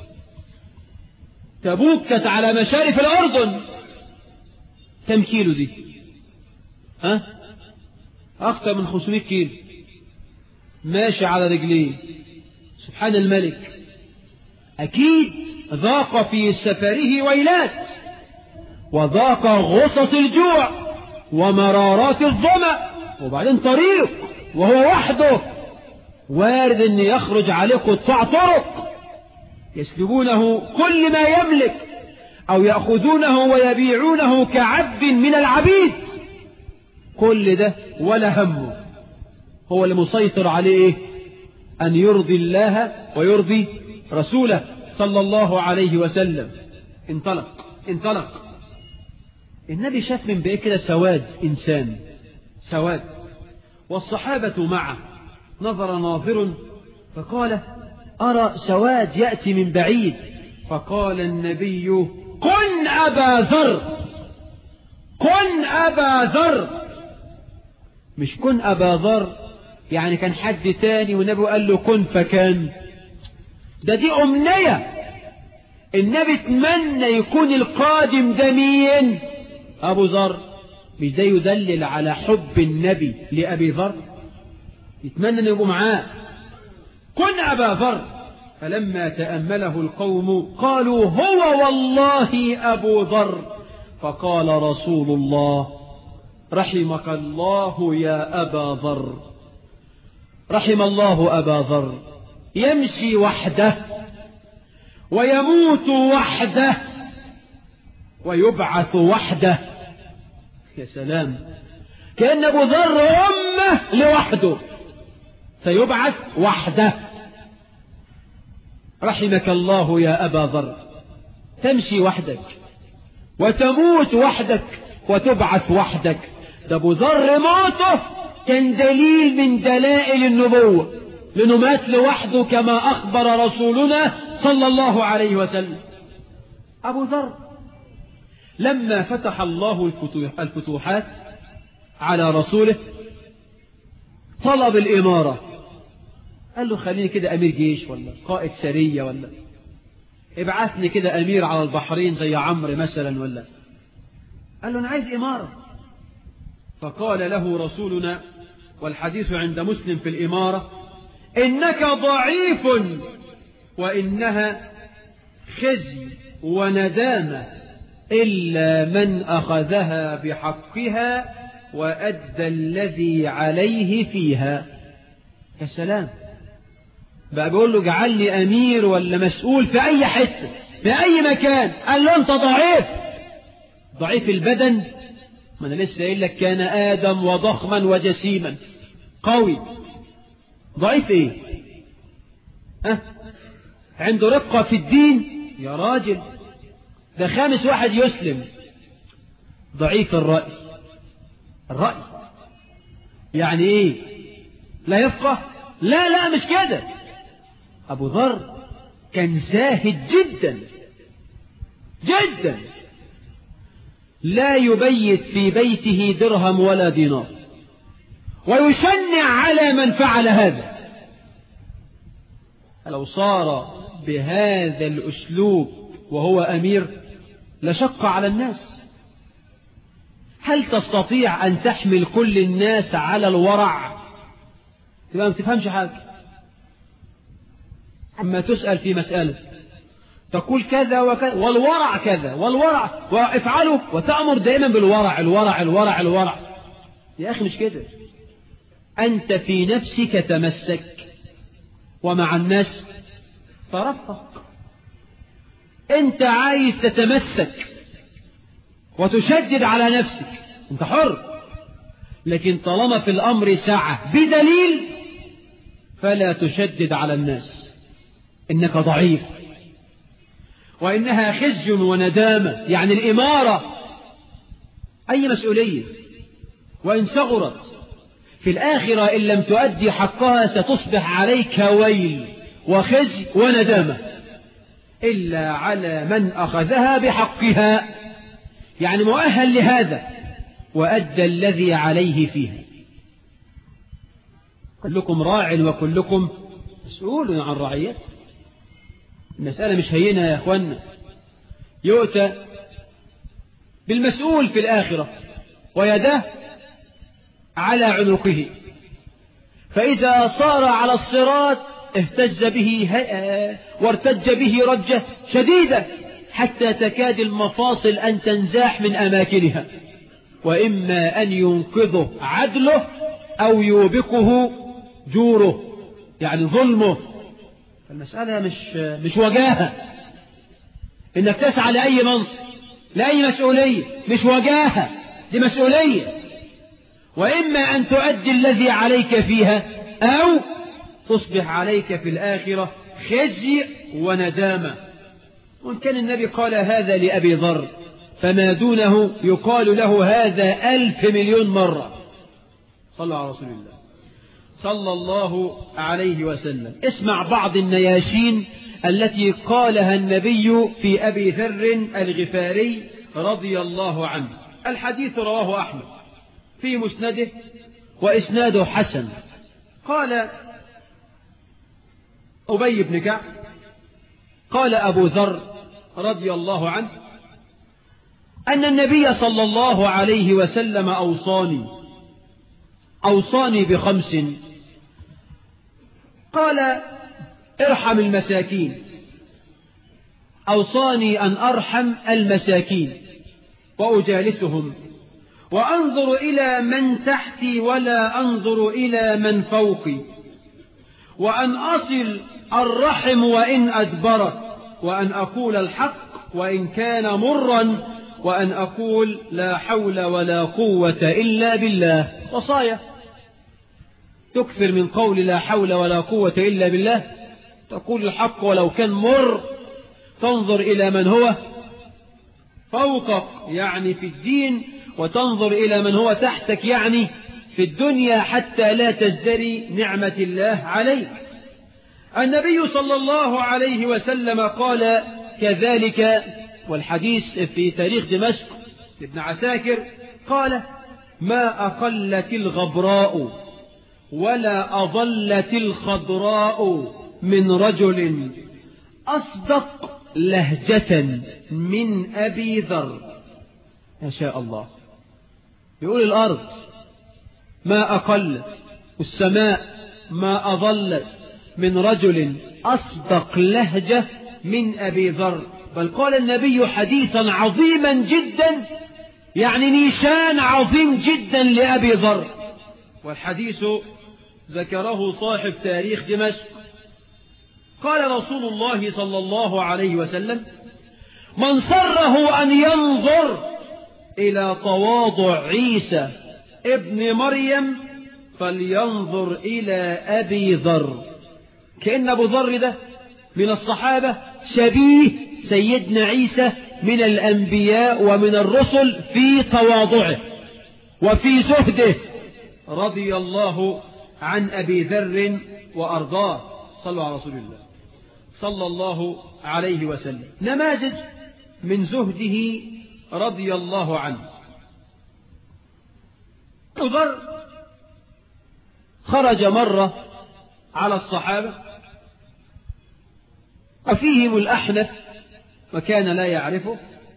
تبوك كانت على مشارف الأردن، كم كيلو دي؟ ها؟ أكثر من خمسمائة كيلو، ماشي على رجليه. سبحان الملك، أكيد ذاق في سفره ويلات، وذاق غصص الجوع ومرارات الظمأ، وبعدين طريق وهو وحده، وارد أن يخرج عليه قطاع طرق يسلبونه كل ما يملك، أو يأخذونه ويبيعونه كعبد من العبيد. كل ده ولا همه، هو اللي مسيطر عليه أن يرضي الله ويرضي رسوله صلى الله عليه وسلم. انطلق انطلق. النبي شاف من بعيد كده سواد إنسان، سواد، والصحابة معه. نظر ناظر فقال أرى سواد يأتي من بعيد. فقال النبي كن أبا ذر، كن أبا ذر، مش كن أبا ذر يعني كان حد تاني والنبي قال له كن فكان. ده دي أمنية، النبي اتمنى يكون القادم ده مين؟ أبو ذر. مش ده يدلل على حب النبي لأبي ذر؟ يتمنى أن يبقوا معاه. كن أبا ذر. فلما تأمله القوم قالوا هو والله أبو ذر. فقال رسول الله رحمك الله يا أبا ذر، رحم الله أبا ذر، يمشي وحده ويموت وحده ويبعث وحده. يا سلام، كأن أبو ذر أمه لوحده، سيبعث وحده. رحمك الله يا أبا ذر، تمشي وحدك وتموت وحدك وتبعث وحدك. ده أبو ذر موته كان دليل من دلائل النبوة، لأنه مات لوحده كما أخبر رسولنا صلى الله عليه وسلم. أبو ذر لما فتح الله الفتوحات على رسوله طلب الإمارة، قال له خليني كده أمير جيش ولا قائد سرية ولا. ابعثني كده أمير على البحرين زي عمرو مثلا ولا. قال له أنا عايز إمارة. فقال له رسولنا والحديث عند مسلم في الإمارة: إنك ضعيف وإنها خزي وندامة إلا من أخذها بحقها وأدى الذي عليه فيها. يا سلام، بقى بيقول له اجعلني أمير ولا مسؤول في أي حتة في أي مكان. قال له أنت ضعيف، ضعيف البدن. ما أنا لسه قايل لك كان آدم وضخما وجسيما قوي. ضعيف إيه؟ أه؟ عنده رقة في الدين يا راجل، ده خامس واحد يسلم. ضعيف الرأي. الرأي يعني إيه؟ لا يفقه؟ لا لا مش كده. أبو ذر كان زاهد جدا جدا، لا يبيت في بيته درهم ولا دينار، ويشنع على من فعل هذا. لو صار بهذا الأسلوب وهو أمير لشق على الناس. هل تستطيع أن تحمل كل الناس على الورع؟ تبقى ما تفهمش حاجة. أما تسأل في مسألة تقول كذا وكذا والورع كذا والورع وافعله وتأمر دائما بالورع الورع الورع الورع. يا أخي مش كده. أنت في نفسك تمسك ومع الناس ترفق. أنت عايز تتمسك وتشدد على نفسك أنت حر، لكن طالما في الأمر سعة بدليل فلا تشدد على الناس. إنك ضعيف وإنها خزي وندامة، يعني الإمارة أي مسؤولية وإن صغرت في الآخرة إن لم تؤدي حقها ستصبح عليك ويل وخزي وندامة إلا على من أخذها بحقها، يعني مؤهل لهذا وأدى الذي عليه فيها. كلكم راع وكلكم مسؤول عن رعيته. المسألة مش هينة يا أخوانا. يؤتى بالمسؤول في الآخرة ويده على عنقه، فإذا صار على الصراط اهتز به وارتج به رجة شديدة حتى تكاد المفاصل أن تنزاح من أماكنها، وإما أن ينقذه عدله أو يوبقه جوره يعني ظلمه. المسألة مش مش وجاهة إنك تسعى لأي منصب لأي مسؤولية، مش وجاهة، دي مسؤولية. وإما أن تؤدي الذي عليك فيها أو تصبح عليك في الآخرة خزي وندامة. وإن كان النبي قال هذا لأبي ذر فما دونه يقال له هذا ألف مليون مرة. صلى على رسول الله صلى الله عليه وسلم. اسمع بعض النياشين التي قالها النبي في أبي ذر الغفاري رضي الله عنه. الحديث رواه أحمد في مسنده وإسناده حسن. قال أبي بن كعب قال أبو ذر رضي الله عنه أن النبي صلى الله عليه وسلم أوصاني أوصاني بخمس. قال ارحم المساكين. أوصاني أن أرحم المساكين وأجالسهم وأنظر إلى من تحتي ولا أنظر إلى من فوقي، وأن أصل الرحم وإن أدبرت، وأن أقول الحق وإن كان مرا، وأن أقول لا حول ولا قوة إلا بالله. وصايا تكثر من قول لا حول ولا قوة إلا بالله، تقول الحق ولو كان مر، تنظر إلى من هو فوقك يعني في الدين، وتنظر إلى من هو تحتك يعني في الدنيا حتى لا تزدري نعمة الله عليك. النبي صلى الله عليه وسلم قال كذلك، والحديث في تاريخ دمشق ابن عساكر قال ما أقلت الغبراء ولا أضلت الخضراء من رجل أصدق لهجة من أبي ذر. ما شاء الله. يقول الأرض ما أقلت والسماء ما أضلت من رجل أصدق لهجة من أبي ذر. بل قال النبي حديثا عظيما جدا، يعني نيشان عظيم جدا لأبي ذر. والحديث ذكره صاحب تاريخ دمشق. قال رسول الله صلى الله عليه وسلم: من سره أن ينظر إلى تواضع عيسى ابن مريم فلينظر إلى أبي ذر. كأن أبو ذر ده من الصحابة شبيه سيدنا عيسى من الأنبياء ومن الرسل في تواضعه وفي زهده، رضي الله عن أبي ذر وأرضاه. صلوا على رسول الله صلى الله عليه وسلم. نماذج من زهده رضي الله عنه. أبو ذر خرج مرة على الصحابة وفيهم الأحنف وكان لا يعرفه،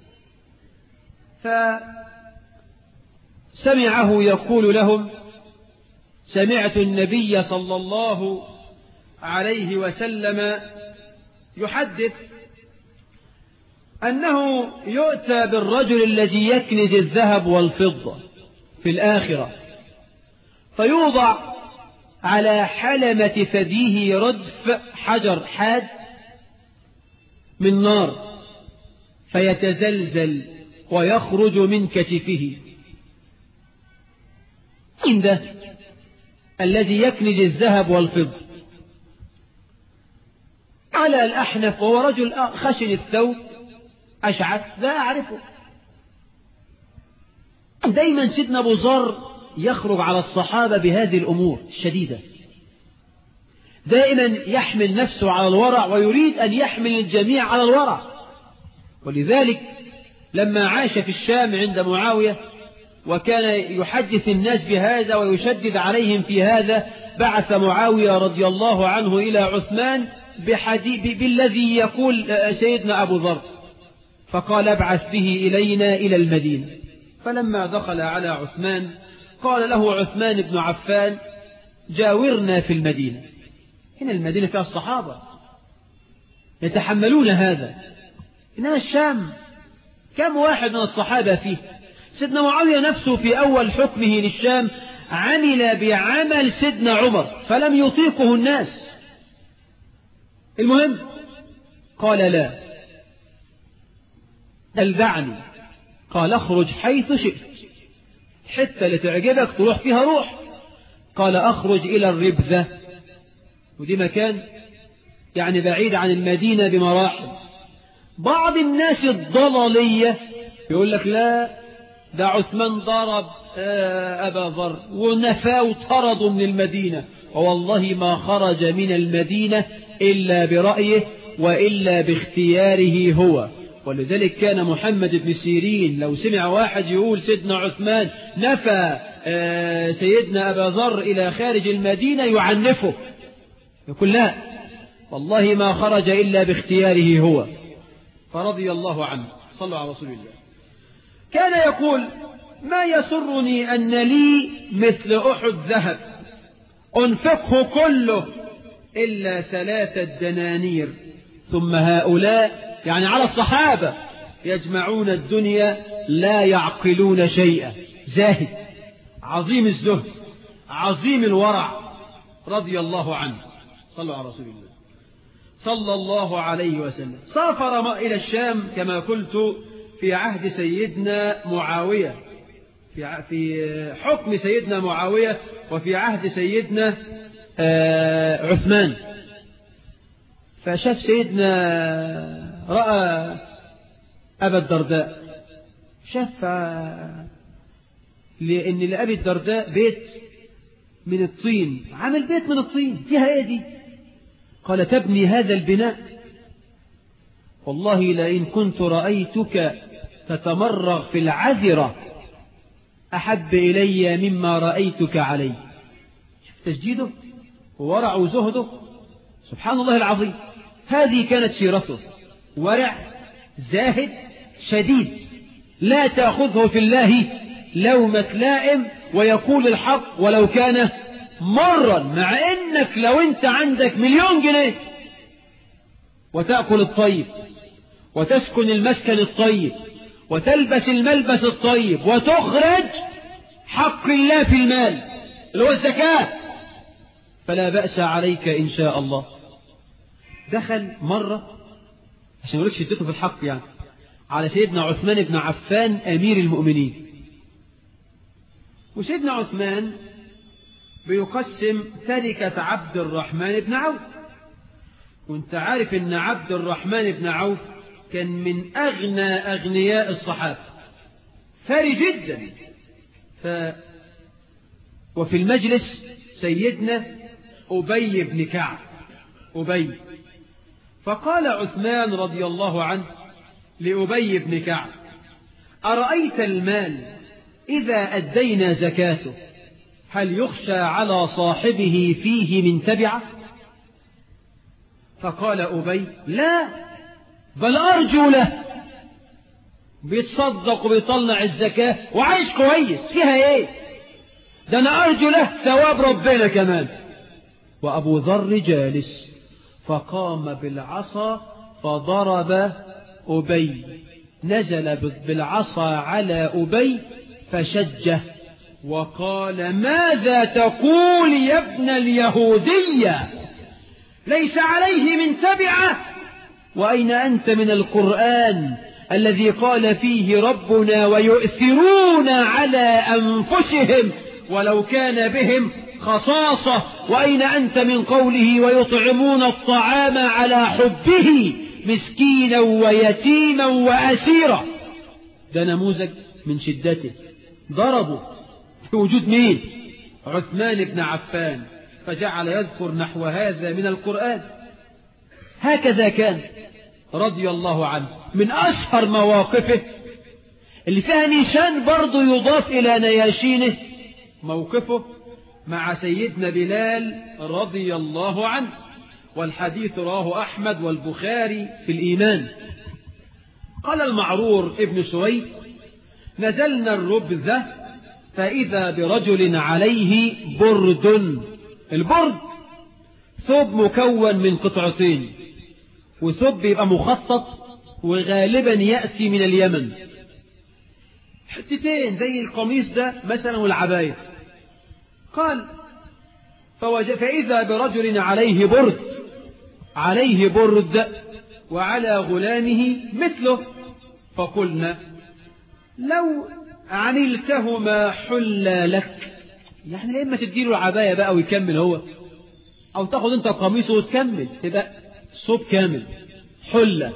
فسمعه يقول لهم: سمعت النبي صلى الله عليه وسلم يحدث أنه يؤتى بالرجل الذي يكنز الذهب والفضة في الآخرة، فيوضع على حلمة ثديه ردف حجر حاد من نار فيتزلزل ويخرج من كتفه. مين ده الذي يكنز الذهب والفضة؟ على الأحنف وهو رجل خشن الثوب أشعث لا أعرفه. دايما سيدنا أبو ذر يخرج على الصحابة بهذه الأمور الشديدة، دائما يحمل نفسه على الورع ويريد أن يحمل الجميع على الورع. ولذلك لما عاش في الشام عند معاوية وكان يحدث الناس بهذا ويشدد عليهم في هذا، بعث معاوية رضي الله عنه إلى عثمان بالذي يقول سيدنا أبو ذر، فقال: ابعث به إلينا إلى المدينة. فلما دخل على عثمان قال له عثمان بن عفان: جاورنا في المدينة. هنا المدينة فيها الصحابة يتحملون هذا، إنها الشام كم واحد من الصحابة فيه. سيدنا معاوية نفسه في أول حكمه للشام عمل بعمل سيدنا عمر فلم يطيقه الناس. المهم قال: لا دلعني. قال: اخرج حيث شئت، حتى اللي تعجبك تروح فيها روح. قال: اخرج إلى الربذة، ودي مكان يعني بعيد عن المدينة بمراحل. بعض الناس الضلالية يقول لك: لا ده عثمان ضرب أبا ذر ونفاه وطرده من المدينة، والله ما خرج من المدينة إلا برأيه وإلا باختياره هو. ولذلك كان محمد بن سيرين لو سمع واحد يقول سيدنا عثمان نفى سيدنا أبا ذر إلى خارج المدينة يعنفه، يقول: لا والله ما خرج إلا باختياره هو. فرضي الله عنه. صلوا على رسول الله. كان يقول: ما يسرني أن لي مثل أحد ذهب أنفقه كله إلا ثلاثة دنانير، ثم هؤلاء يعني على الصحابة يجمعون الدنيا لا يعقلون شيئا. زاهد عظيم الزهد عظيم الورع رضي الله عنه. صلوا على رسول الله صلى الله عليه وسلم. سافر إلى الشام كما قلت في عهد سيدنا معاوية، في حكم سيدنا معاوية وفي عهد سيدنا عثمان. فشاف سيدنا رأى أبا الدرداء، شاف لأن لأبي الدرداء بيت من الطين، عمل بيت من الطين فيها ايه دي؟ قال: تبني هذا البناء؟ والله لئن كنت رأيتك تتمرغ في العذرة أحب إلي مما رأيتك عليه. شوف تجديده وورع وزهده، سبحان الله العظيم. هذه كانت سيرته ورع زاهد شديد، لا تأخذه في الله لومة لائم، ويقول الحق ولو كان مرا، مع انك لو انت عندك مليون جنيه وتأكل الطيب وتسكن المسكن الطيب وتلبس الملبس الطيب وتخرج حق الله في المال اللي هو الزكاة، فلا بأس عليك إن شاء الله. دخل مرة عشان يقولك شدته في الحق يعني على سيدنا عثمان بن عفان أمير المؤمنين، وسيدنا عثمان بيقسم تركة عبد الرحمن بن عوف، وانت عارف ان عبد الرحمن بن عوف كان من أغنى أغنياء الصحابة، ثري جدا. ف... وفي المجلس سيدنا أبي بن كعب أبي، فقال عثمان رضي الله عنه لأبي بن كعب: أرأيت المال إذا أدينا زكاته هل يخشى على صاحبه فيه من تبعة؟ فقال أبي: لا، بل أرجو له، بيتصدق وبيطلع الزكاة وعايش كويس، فيها ايه؟ ده أنا أرجو له ثواب ربنا كمان. وأبو ذر جالس، فقام بالعصا فضرب أبي، نزل بالعصا على أبي فشجه وقال: ماذا تقول يا ابن اليهودية؟ ليس عليه من تبعة؟ وأين أنت من القرآن الذي قال فيه ربنا: ويؤثرون على أنفسهم ولو كان بهم خصاصة؟ وأين أنت من قوله: ويطعمون الطعام على حبه مسكينا ويتيما وأسيرا؟ ده نموذج من شدته، ضربوا في وجود مين؟ عثمان بن عفان، فجعل يذكر نحو هذا من القرآن. هكذا كان رضي الله عنه. من أشهر مواقفه اللي فيها نيشان برضو يضاف إلى نياشينه موقفه مع سيدنا بلال رضي الله عنه، والحديث رواه أحمد والبخاري في الإيمان. قال المعرور ابن سويد: نزلنا الربذة فإذا برجل عليه برد. البرد ثوب مكون من قطعتين، وثوب يبقى مخطط وغالبا يأتي من اليمن، حتتين زي القميص ده مثلا والعباية. قال: فإذا برجل عليه برد، عليه برد وعلى غلامه مثله، فقلنا: لو عملتهما حل لك، يعني لما تديله العباية بقى ويكمل هو، أو تاخد أنت قميصه وتكمل تبقى صوب كامل حلة.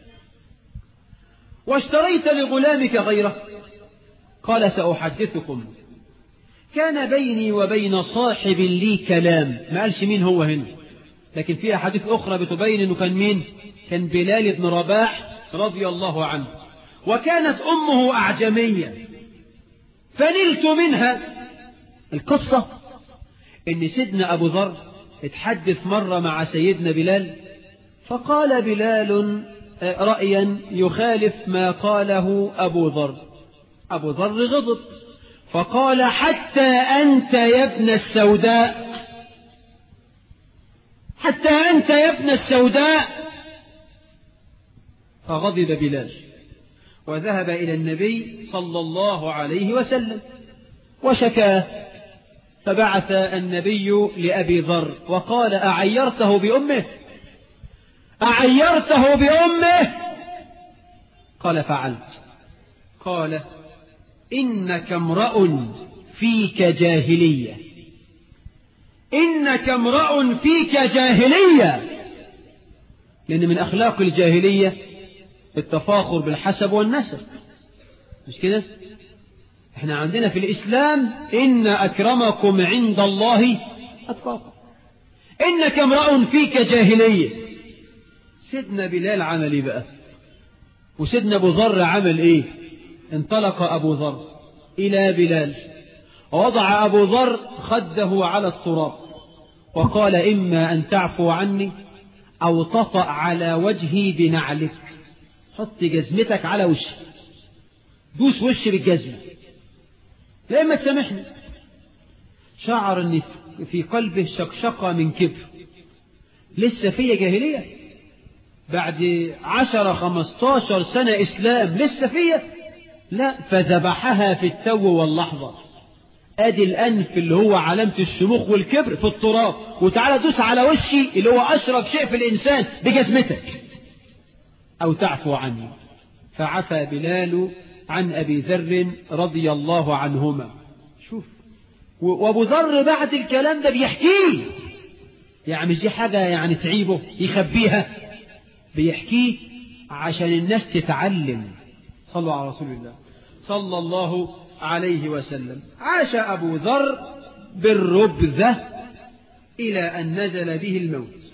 واشتريت لغلامك غيره؟ قال: سأحدثكم. كان بيني وبين صاحب لي كلام، ما قالش مين هو هنا، لكن في أحاديث أخرى بتبين أنه كان مين؟ كان بلال بن رباح رضي الله عنه، وكانت أمه أعجمية، فنلت منها. القصة إن سيدنا أبو ذر اتحدث مرة مع سيدنا بلال، فقال بلال رأيا يخالف ما قاله أبو ذر. أبو ذر غضب فقال: حتى أنت يا ابن السوداء، حتى أنت يا ابن السوداء. فغضب بلال وذهب إلى النبي صلى الله عليه وسلم وشكاه، فبعث النبي لأبي ذر وقال: أعيرته بأمه؟ أعيرته بأمه؟ قال: فعلت. قال: إنك امرأ فيك جاهلية، إنك امرأ فيك جاهلية، لأن من أخلاق الجاهلية التفاخر بالحسب والنسب، مش كده؟ احنا عندنا في الإسلام: إن أكرمكم عند الله أتقاكم. إنك امرأ فيك جاهلية. سيدنا بلال عمل ايه بقى؟ وسيدنا أبو ذر عمل ايه؟ انطلق أبو ذر إلى بلال، ووضع أبو ذر خده على التراب وقال: إما أن تعفو عني أو تطأ على وجهي بنعلك. حط جزمتك على وشي، دوس وشي بالجزمة، لا إما تسامحني. شعر أن في قلبه شقشقة من كبر، لسه فيا جاهلية بعد عشر خمستاشر سنة إسلام، لسه فيا، لا. فذبحها في التو واللحظة. ادي الانف اللي هو علامة الشموخ والكبر في التراب، وتعالى دوس على وشي اللي هو اشرف شيء في الانسان بجزمتك او تعفو عني. فعفى بلال عن ابي ذر رضي الله عنهما. شوف، وابو ذر بعد الكلام ده بيحكيه، يعني مش دي حاجة يعني تعيبه يخبيها، بيحكيه عشان الناس تتعلم. صلوا على رسول الله صلى الله عليه وسلم. عاش أبو ذر بالربذة إلى أن نزل به الموت.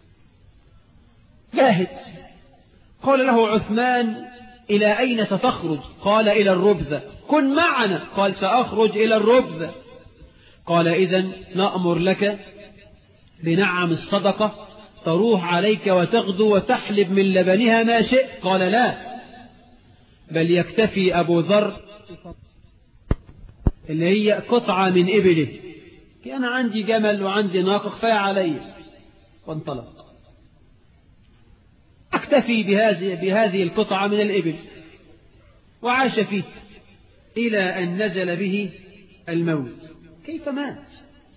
جاهد. قال له عثمان: إلى أين ستخرج؟ قال: إلى الربذة. كن معنا. قال: سأخرج إلى الربذة. قال: إذن نأمر لك بنعم الصدقة، تروح عليك وتغدو وتحلب من لبنها ما شئت. قال: لا، بل يكتفي أبو ذر اللي هي قطعة من إبله، كان عندي جمل وعندي ناقة كفاية علي. وانطلق. اكتفي بهذه بهذه القطعة من الإبل، وعاش فيه إلى أن نزل به الموت. كيف مات؟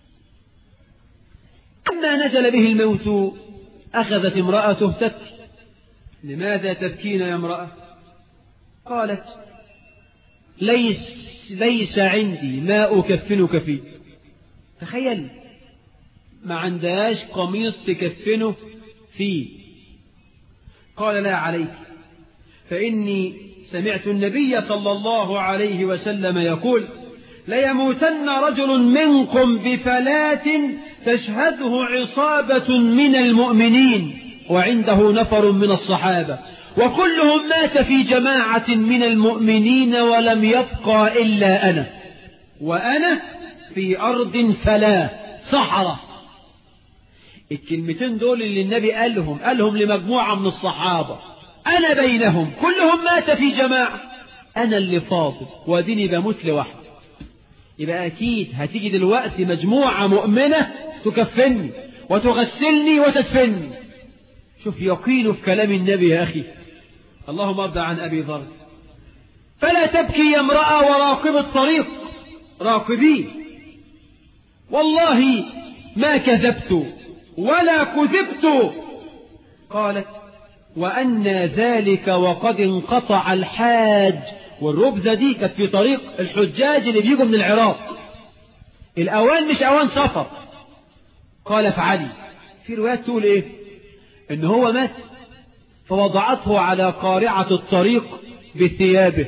لما نزل به الموت أخذت امرأته تبكي. لماذا تبكين يا امرأة؟ قالت: ليس ليس عندي ما أكفنك فيه. تخيل، ما عندهاش قميص تكفنه فيه. قال: لا عليك، فإني سمعت النبي صلى الله عليه وسلم يقول: ليموتن رجل منكم بفلاة تشهده عصابة من المؤمنين وعنده نفر من الصحابة، وكلهم مات في جماعة من المؤمنين ولم يبقى إلا أنا، وأنا في أرض فلا صحراء. الكلمتين دول اللي النبي قالهم قالهم لمجموعة من الصحابة، أنا بينهم، كلهم مات في جماعة، أنا اللي فاضل واديني بموت لوحدي. يبقى أكيد هتيجي دلوقتي مجموعة مؤمنة تكفني وتغسلني وتدفني. شوف يقين في كلام النبي يا أخي. اللهم ارضى عن أبي ذر. فلا تبكي يا امرأة وراقب الطريق، راقبيه، والله ما كذبت ولا كذبت. قالت: وأن ذلك وقد انقطع الحاج. والربذة دي كانت في طريق الحجاج اللي بيجوا من العراق، الأوان مش أوان سفر. قال: افعلي. في روايات تقول إيه؟ إن هو مات فوضعته على قارعة الطريق بثيابه،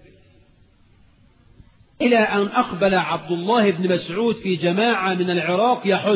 إلى أن أقبل عبد الله بن مسعود في جماعة من العراق يحج.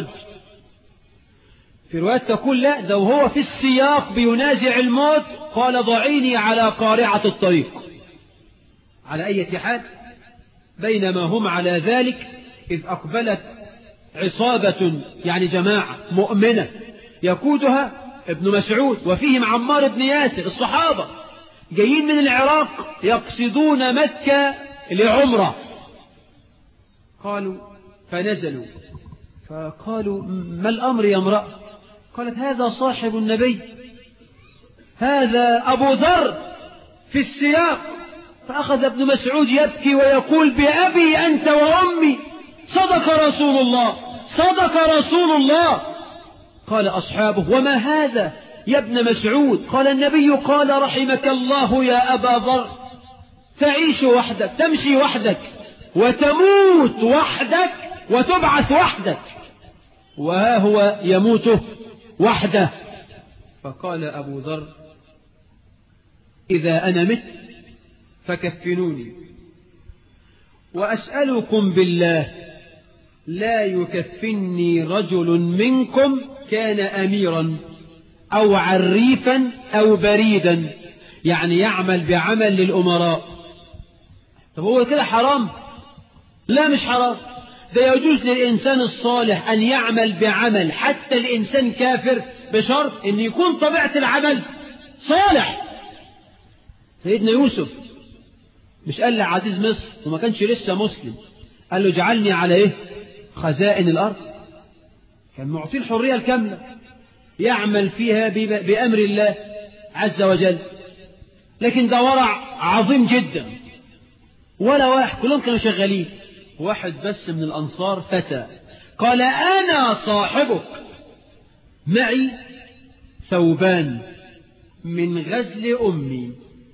في رواية تقول لا، ده وهو في السياق بينازع الموت قال: ضعيني على قارعة الطريق. على أي حال، بينما هم على ذلك إذ أقبلت عصابة، يعني جماعة مؤمنة يقودها ابن مسعود وفيهم عمار بن ياسر، الصحابة جايين من العراق يقصدون مكة لعمرة. قالوا فنزلوا فقالوا: ما الأمر يا امرأة؟ قالت: هذا صاحب النبي، هذا أبو ذر في السياق. فأخذ ابن مسعود يبكي ويقول: بأبي أنت وأمي، صدق رسول الله، صدق رسول الله. قال أصحابه: وما هذا يا ابن مسعود؟ قال: النبي قال: رحمك الله يا أبا ذر، تعيش وحدك، تمشي وحدك، وتموت وحدك، وتبعث وحدك، وها هو يموت وحده. فقال أبو ذر: إذا أنا مت فكفنوني، وأسألكم بالله لا يكفني رجل منكم كان أميرا أو عريفا أو بريدا، يعني يعمل بعمل للأمراء. طب هو كده حرام؟ لا مش حرام، ده يجوز للإنسان الصالح أن يعمل بعمل حتى الإنسان كافر، بشرط أن يكون طبيعة العمل صالح. سيدنا يوسف مش قال لعزيز مصر وما كانش لسه مسلم، قال له اجعلني على ايه؟ خزائن الأرض. كان معطيه الحرية الكاملة يعمل فيها بأمر الله عز وجل. لكن ده ورع عظيم جدا. ولا واحد، كلهم كانوا شغالين، واحد بس من الأنصار فتى قال أنا صاحبك، معي ثوبان من غزل أمي.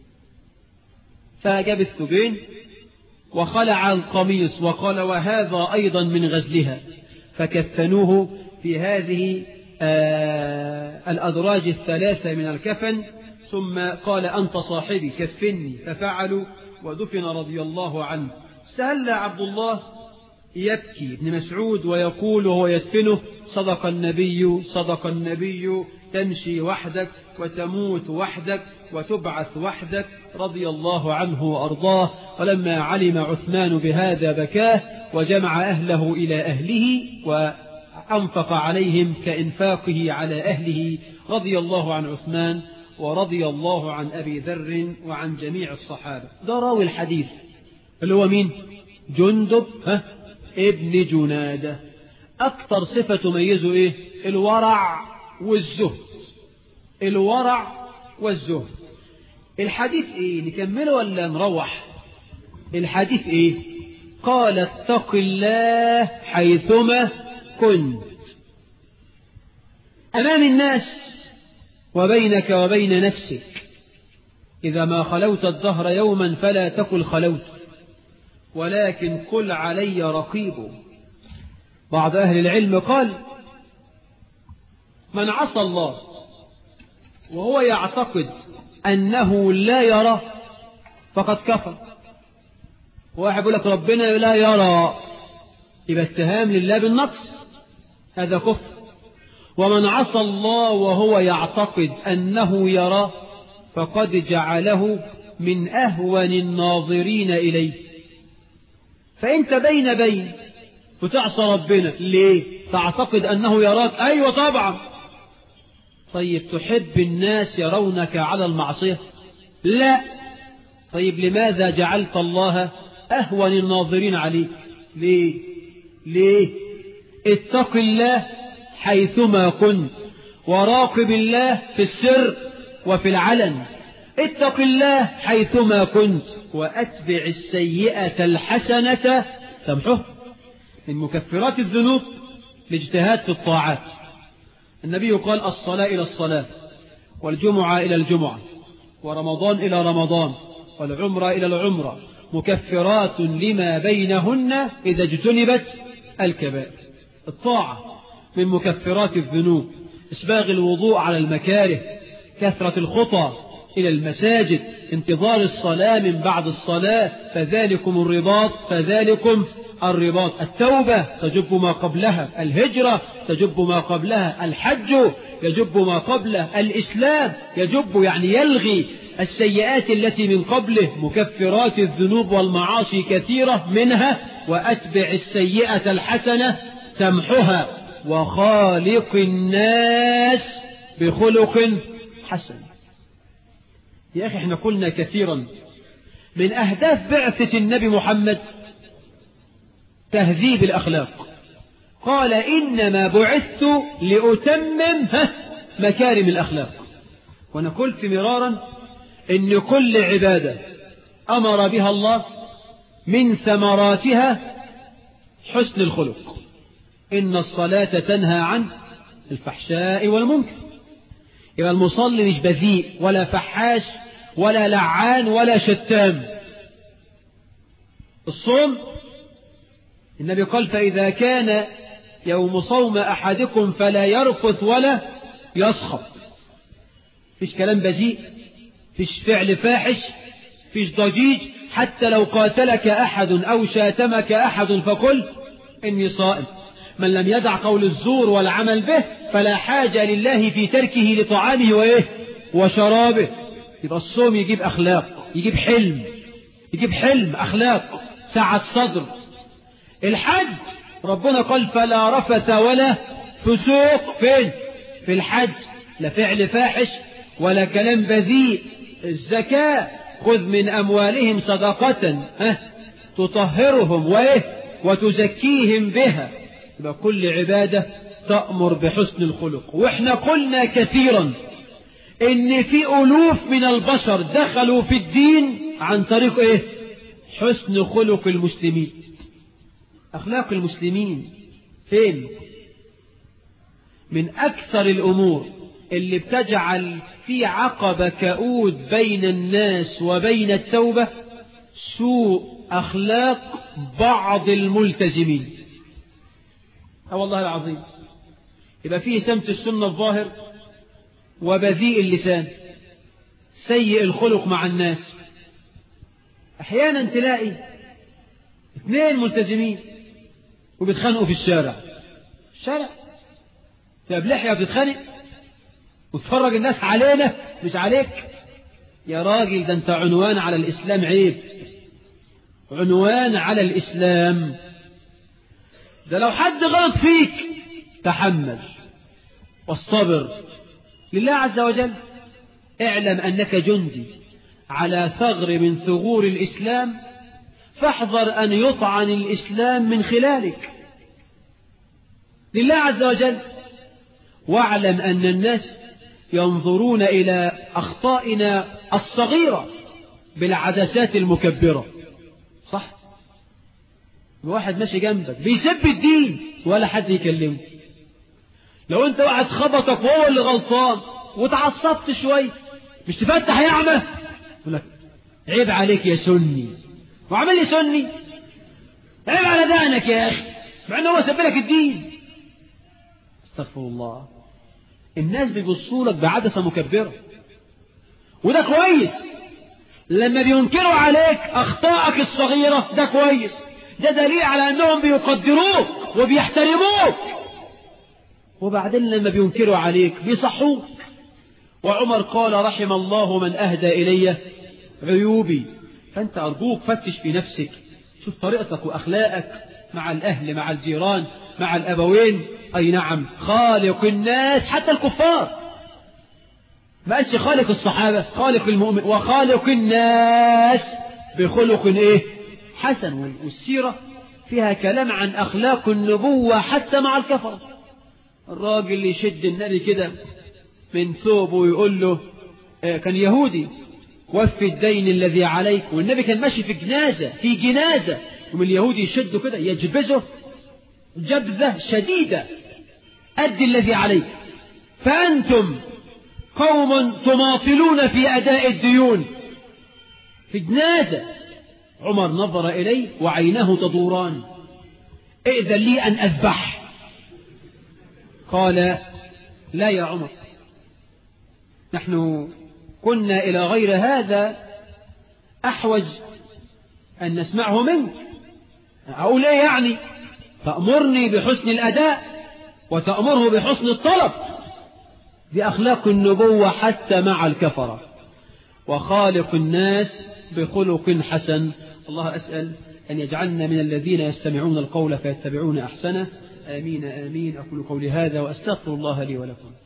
فجاب الثوبين وخلع القميص وقال وهذا أيضا من غزلها، فكفنوه في هذه آه الأدراج الثلاثة من الكفن، ثم قال أنت صاحبي كفني، ففعلوا ودفن رضي الله عنه. استهل عبد الله يبكي ابن مسعود ويقول وهو يدفنه صدق النبي صدق النبي تمشي وحدك وتموت وحدك وتبعث وحدك رضي الله عنه وأرضاه. ولما علم عثمان بهذا بكاه وجمع أهله إلى أهله وأنفق عليهم كإنفاقه على أهله رضي الله عن عثمان ورضي الله عن أبي ذر وعن جميع الصحابة. ده راوي الحديث اللي هو مين؟ جندب ها ابن جنادة. أكثر صفة تميزه إيه؟ الورع والزهد. الورع والزهد. الحديث إيه؟ نكمله ولا نروح؟ الحديث إيه؟ قال اتق الله حيثما كنت، أمام الناس وبينك وبين نفسك. إذا ما خلوت الدهر يوما فلا تقل خلوت، ولكن قل علي رقيب. بعض أهل العلم قال من عصى الله وهو يعتقد أنه لا يرى فقد كفر. واحد يقول لك ربنا لا يرى، يبقى اتهام لله بالنقص، هذا كفر. ومن عصى الله وهو يعتقد أنه يرى فقد جعله من أهون الناظرين إليه. فأنت بين بين وتعصى ربنا ليه؟ تعتقد أنه يراك؟ أيوة طبعا. طيب تحب الناس يرونك على المعصية؟ لا. طيب لماذا جعلت الله أهون الناظرين عليه؟ ليه؟ ليه؟ اتق الله حيثما كنت وراقب الله في السر وفي العلن. اتق الله حيثما كنت وأتبع السيئة الحسنة تمحه. من مكفرات الذنوب الاجتهاد في الطاعات. النبي قال الصلاة إلى الصلاة، والجمعة إلى الجمعة، ورمضان إلى رمضان، والعمرة إلى العمرة، مكفرات لما بينهن إذا اجتنبت الكبائر. الطاعة من مكفرات الذنوب. إسباغ الوضوء على المكاره، كثرة الخطى إلى المساجد، انتظار الصلاة من بعد الصلاة، فذلكم الرباط فذلكم الرباط. التوبة تجب ما قبلها، الهجرة تجب ما قبلها، الحج يجب ما قبله، الإسلام يجب يعني يلغي السيئات التي من قبله. مكفرات الذنوب والمعاصي كثيرة، منها وأتبع السيئة الحسنة تمحها وخالق الناس بخلق حسن. يا أخي احنا قلنا كثيرا من أهداف بعثة النبي محمد تهذيب الأخلاق. قال إنما بعثت لأتمم مكارم الأخلاق. وأنا قلت مرارا إن كل عبادة أمر بها الله من ثمراتها حسن الخلق. إن الصلاة تنهى عن الفحشاء والمنكر. يبقى المصلي مش بذيء ولا فحاش ولا لعان ولا شتام. الصوم النبي قال فإذا كان يوم صوم أحدكم فلا يرفث ولا يصخب. فيش كلام بذيء، فيش فعل فاحش، فيش ضجيج. حتى لو قاتلك أحد أو شاتمك أحد فقل إني صائم. من لم يدع قول الزور والعمل به فلا حاجة لله في تركه لطعامه وإيه وشرابه. يبقى الصوم يجيب أخلاق، يجيب حلم، يجيب حلم أخلاق، سعة صدر. الحج ربنا قال فلا رفث ولا فسوق. فين؟ في الحج لا فعل فاحش ولا كلام بذيء. الزكاة خذ من أموالهم صدقة أه تطهرهم وإيه وتزكيهم بها. يبقى كل عبادة تأمر بحسن الخلق. وإحنا قلنا كثيرا إن في ألوف من البشر دخلوا في الدين عن طريق إيه حسن خلق المسلمين. أخلاق المسلمين فين؟ من أكثر الأمور اللي بتجعل في عقبة كؤود بين الناس وبين التوبة سوء أخلاق بعض الملتزمين. أه والله العظيم. يبقى فيه سمت السنة الظاهر وبذيء اللسان، سيء الخلق مع الناس. أحيانا تلاقي اثنين ملتزمين وبيتخانقوا في الشارع الشارع تبقى لحية بتتخانق وتفرج الناس علينا مش عليك. يا راجل ده انت عنوان على الإسلام، عيب، عنوان على الإسلام. ده لو حد غلط فيك تحمل واصطبر لله عز وجل. اعلم أنك جندي على ثغر من ثغور الإسلام، فاحذر أن يطعن الإسلام من خلالك لله عز وجل. واعلم أن الناس ينظرون إلى أخطائنا الصغيرة بالعدسات المكبرة. صح؟ واحد ماشي جنبك بيسب الدين ولا حد يكلمه. لو انت واحد خبطك وهو اللي غلطان وتعصبت شوي مش تفتح يا عمى يقول لك عيب عليك يا سني، وعمل لي سني، عيب على دانك يا أخي، مع أنه هو سب لك الدين. استغفر الله. الناس بيبصوا لك بعدسة مكبرة، وده كويس. لما بينكروا عليك أخطائك الصغيرة ده كويس، ده دليل على أنهم بيقدروك وبيحترموك. وبعدين لما بينكروا عليك بيصحوك. وعمر قال رحم الله من أهدى إلي عيوبي. فأنت أرجوك فتش في نفسك، شوف طريقتك وأخلاقك مع الأهل مع الجيران مع الأبوين. أي نعم، خالق الناس حتى الكفار، ما قالش خالق الصحابة، خالق المؤمن وخالق الناس بخلق إيه حسن. والسيرة فيها كلام عن أخلاق النبوة حتى مع الكفر. الراجل يشد النبي كده من ثوبه ويقول له آه كان يهودي وفي الدين الذي عليك، والنبي كان ماشي في جنازة في جنازة ومن اليهودي يشده كده يجبزه جبذة شديدة، أد الذي عليك، فأنتم قوم تماطلون في أداء الديون في جنازة. عمر نظر إليه وعيناه تدوران. ائذن لي أن أذبح. قال لا يا عمر، نحن كنا إلى غير هذا أحوج أن نسمعه منك. أقول إيه يعني؟ تأمرني بحسن الأداء وتأمره بحسن الطلب. دي أخلاق النبوة حتى مع الكفرة. وخالق الناس بخلق حسن. الله أسأل أن يجعلنا من الذين يستمعون القول فيتبعون أحسنه. آمين آمين. أقول قولي هذا وأستغفر الله لي ولكم.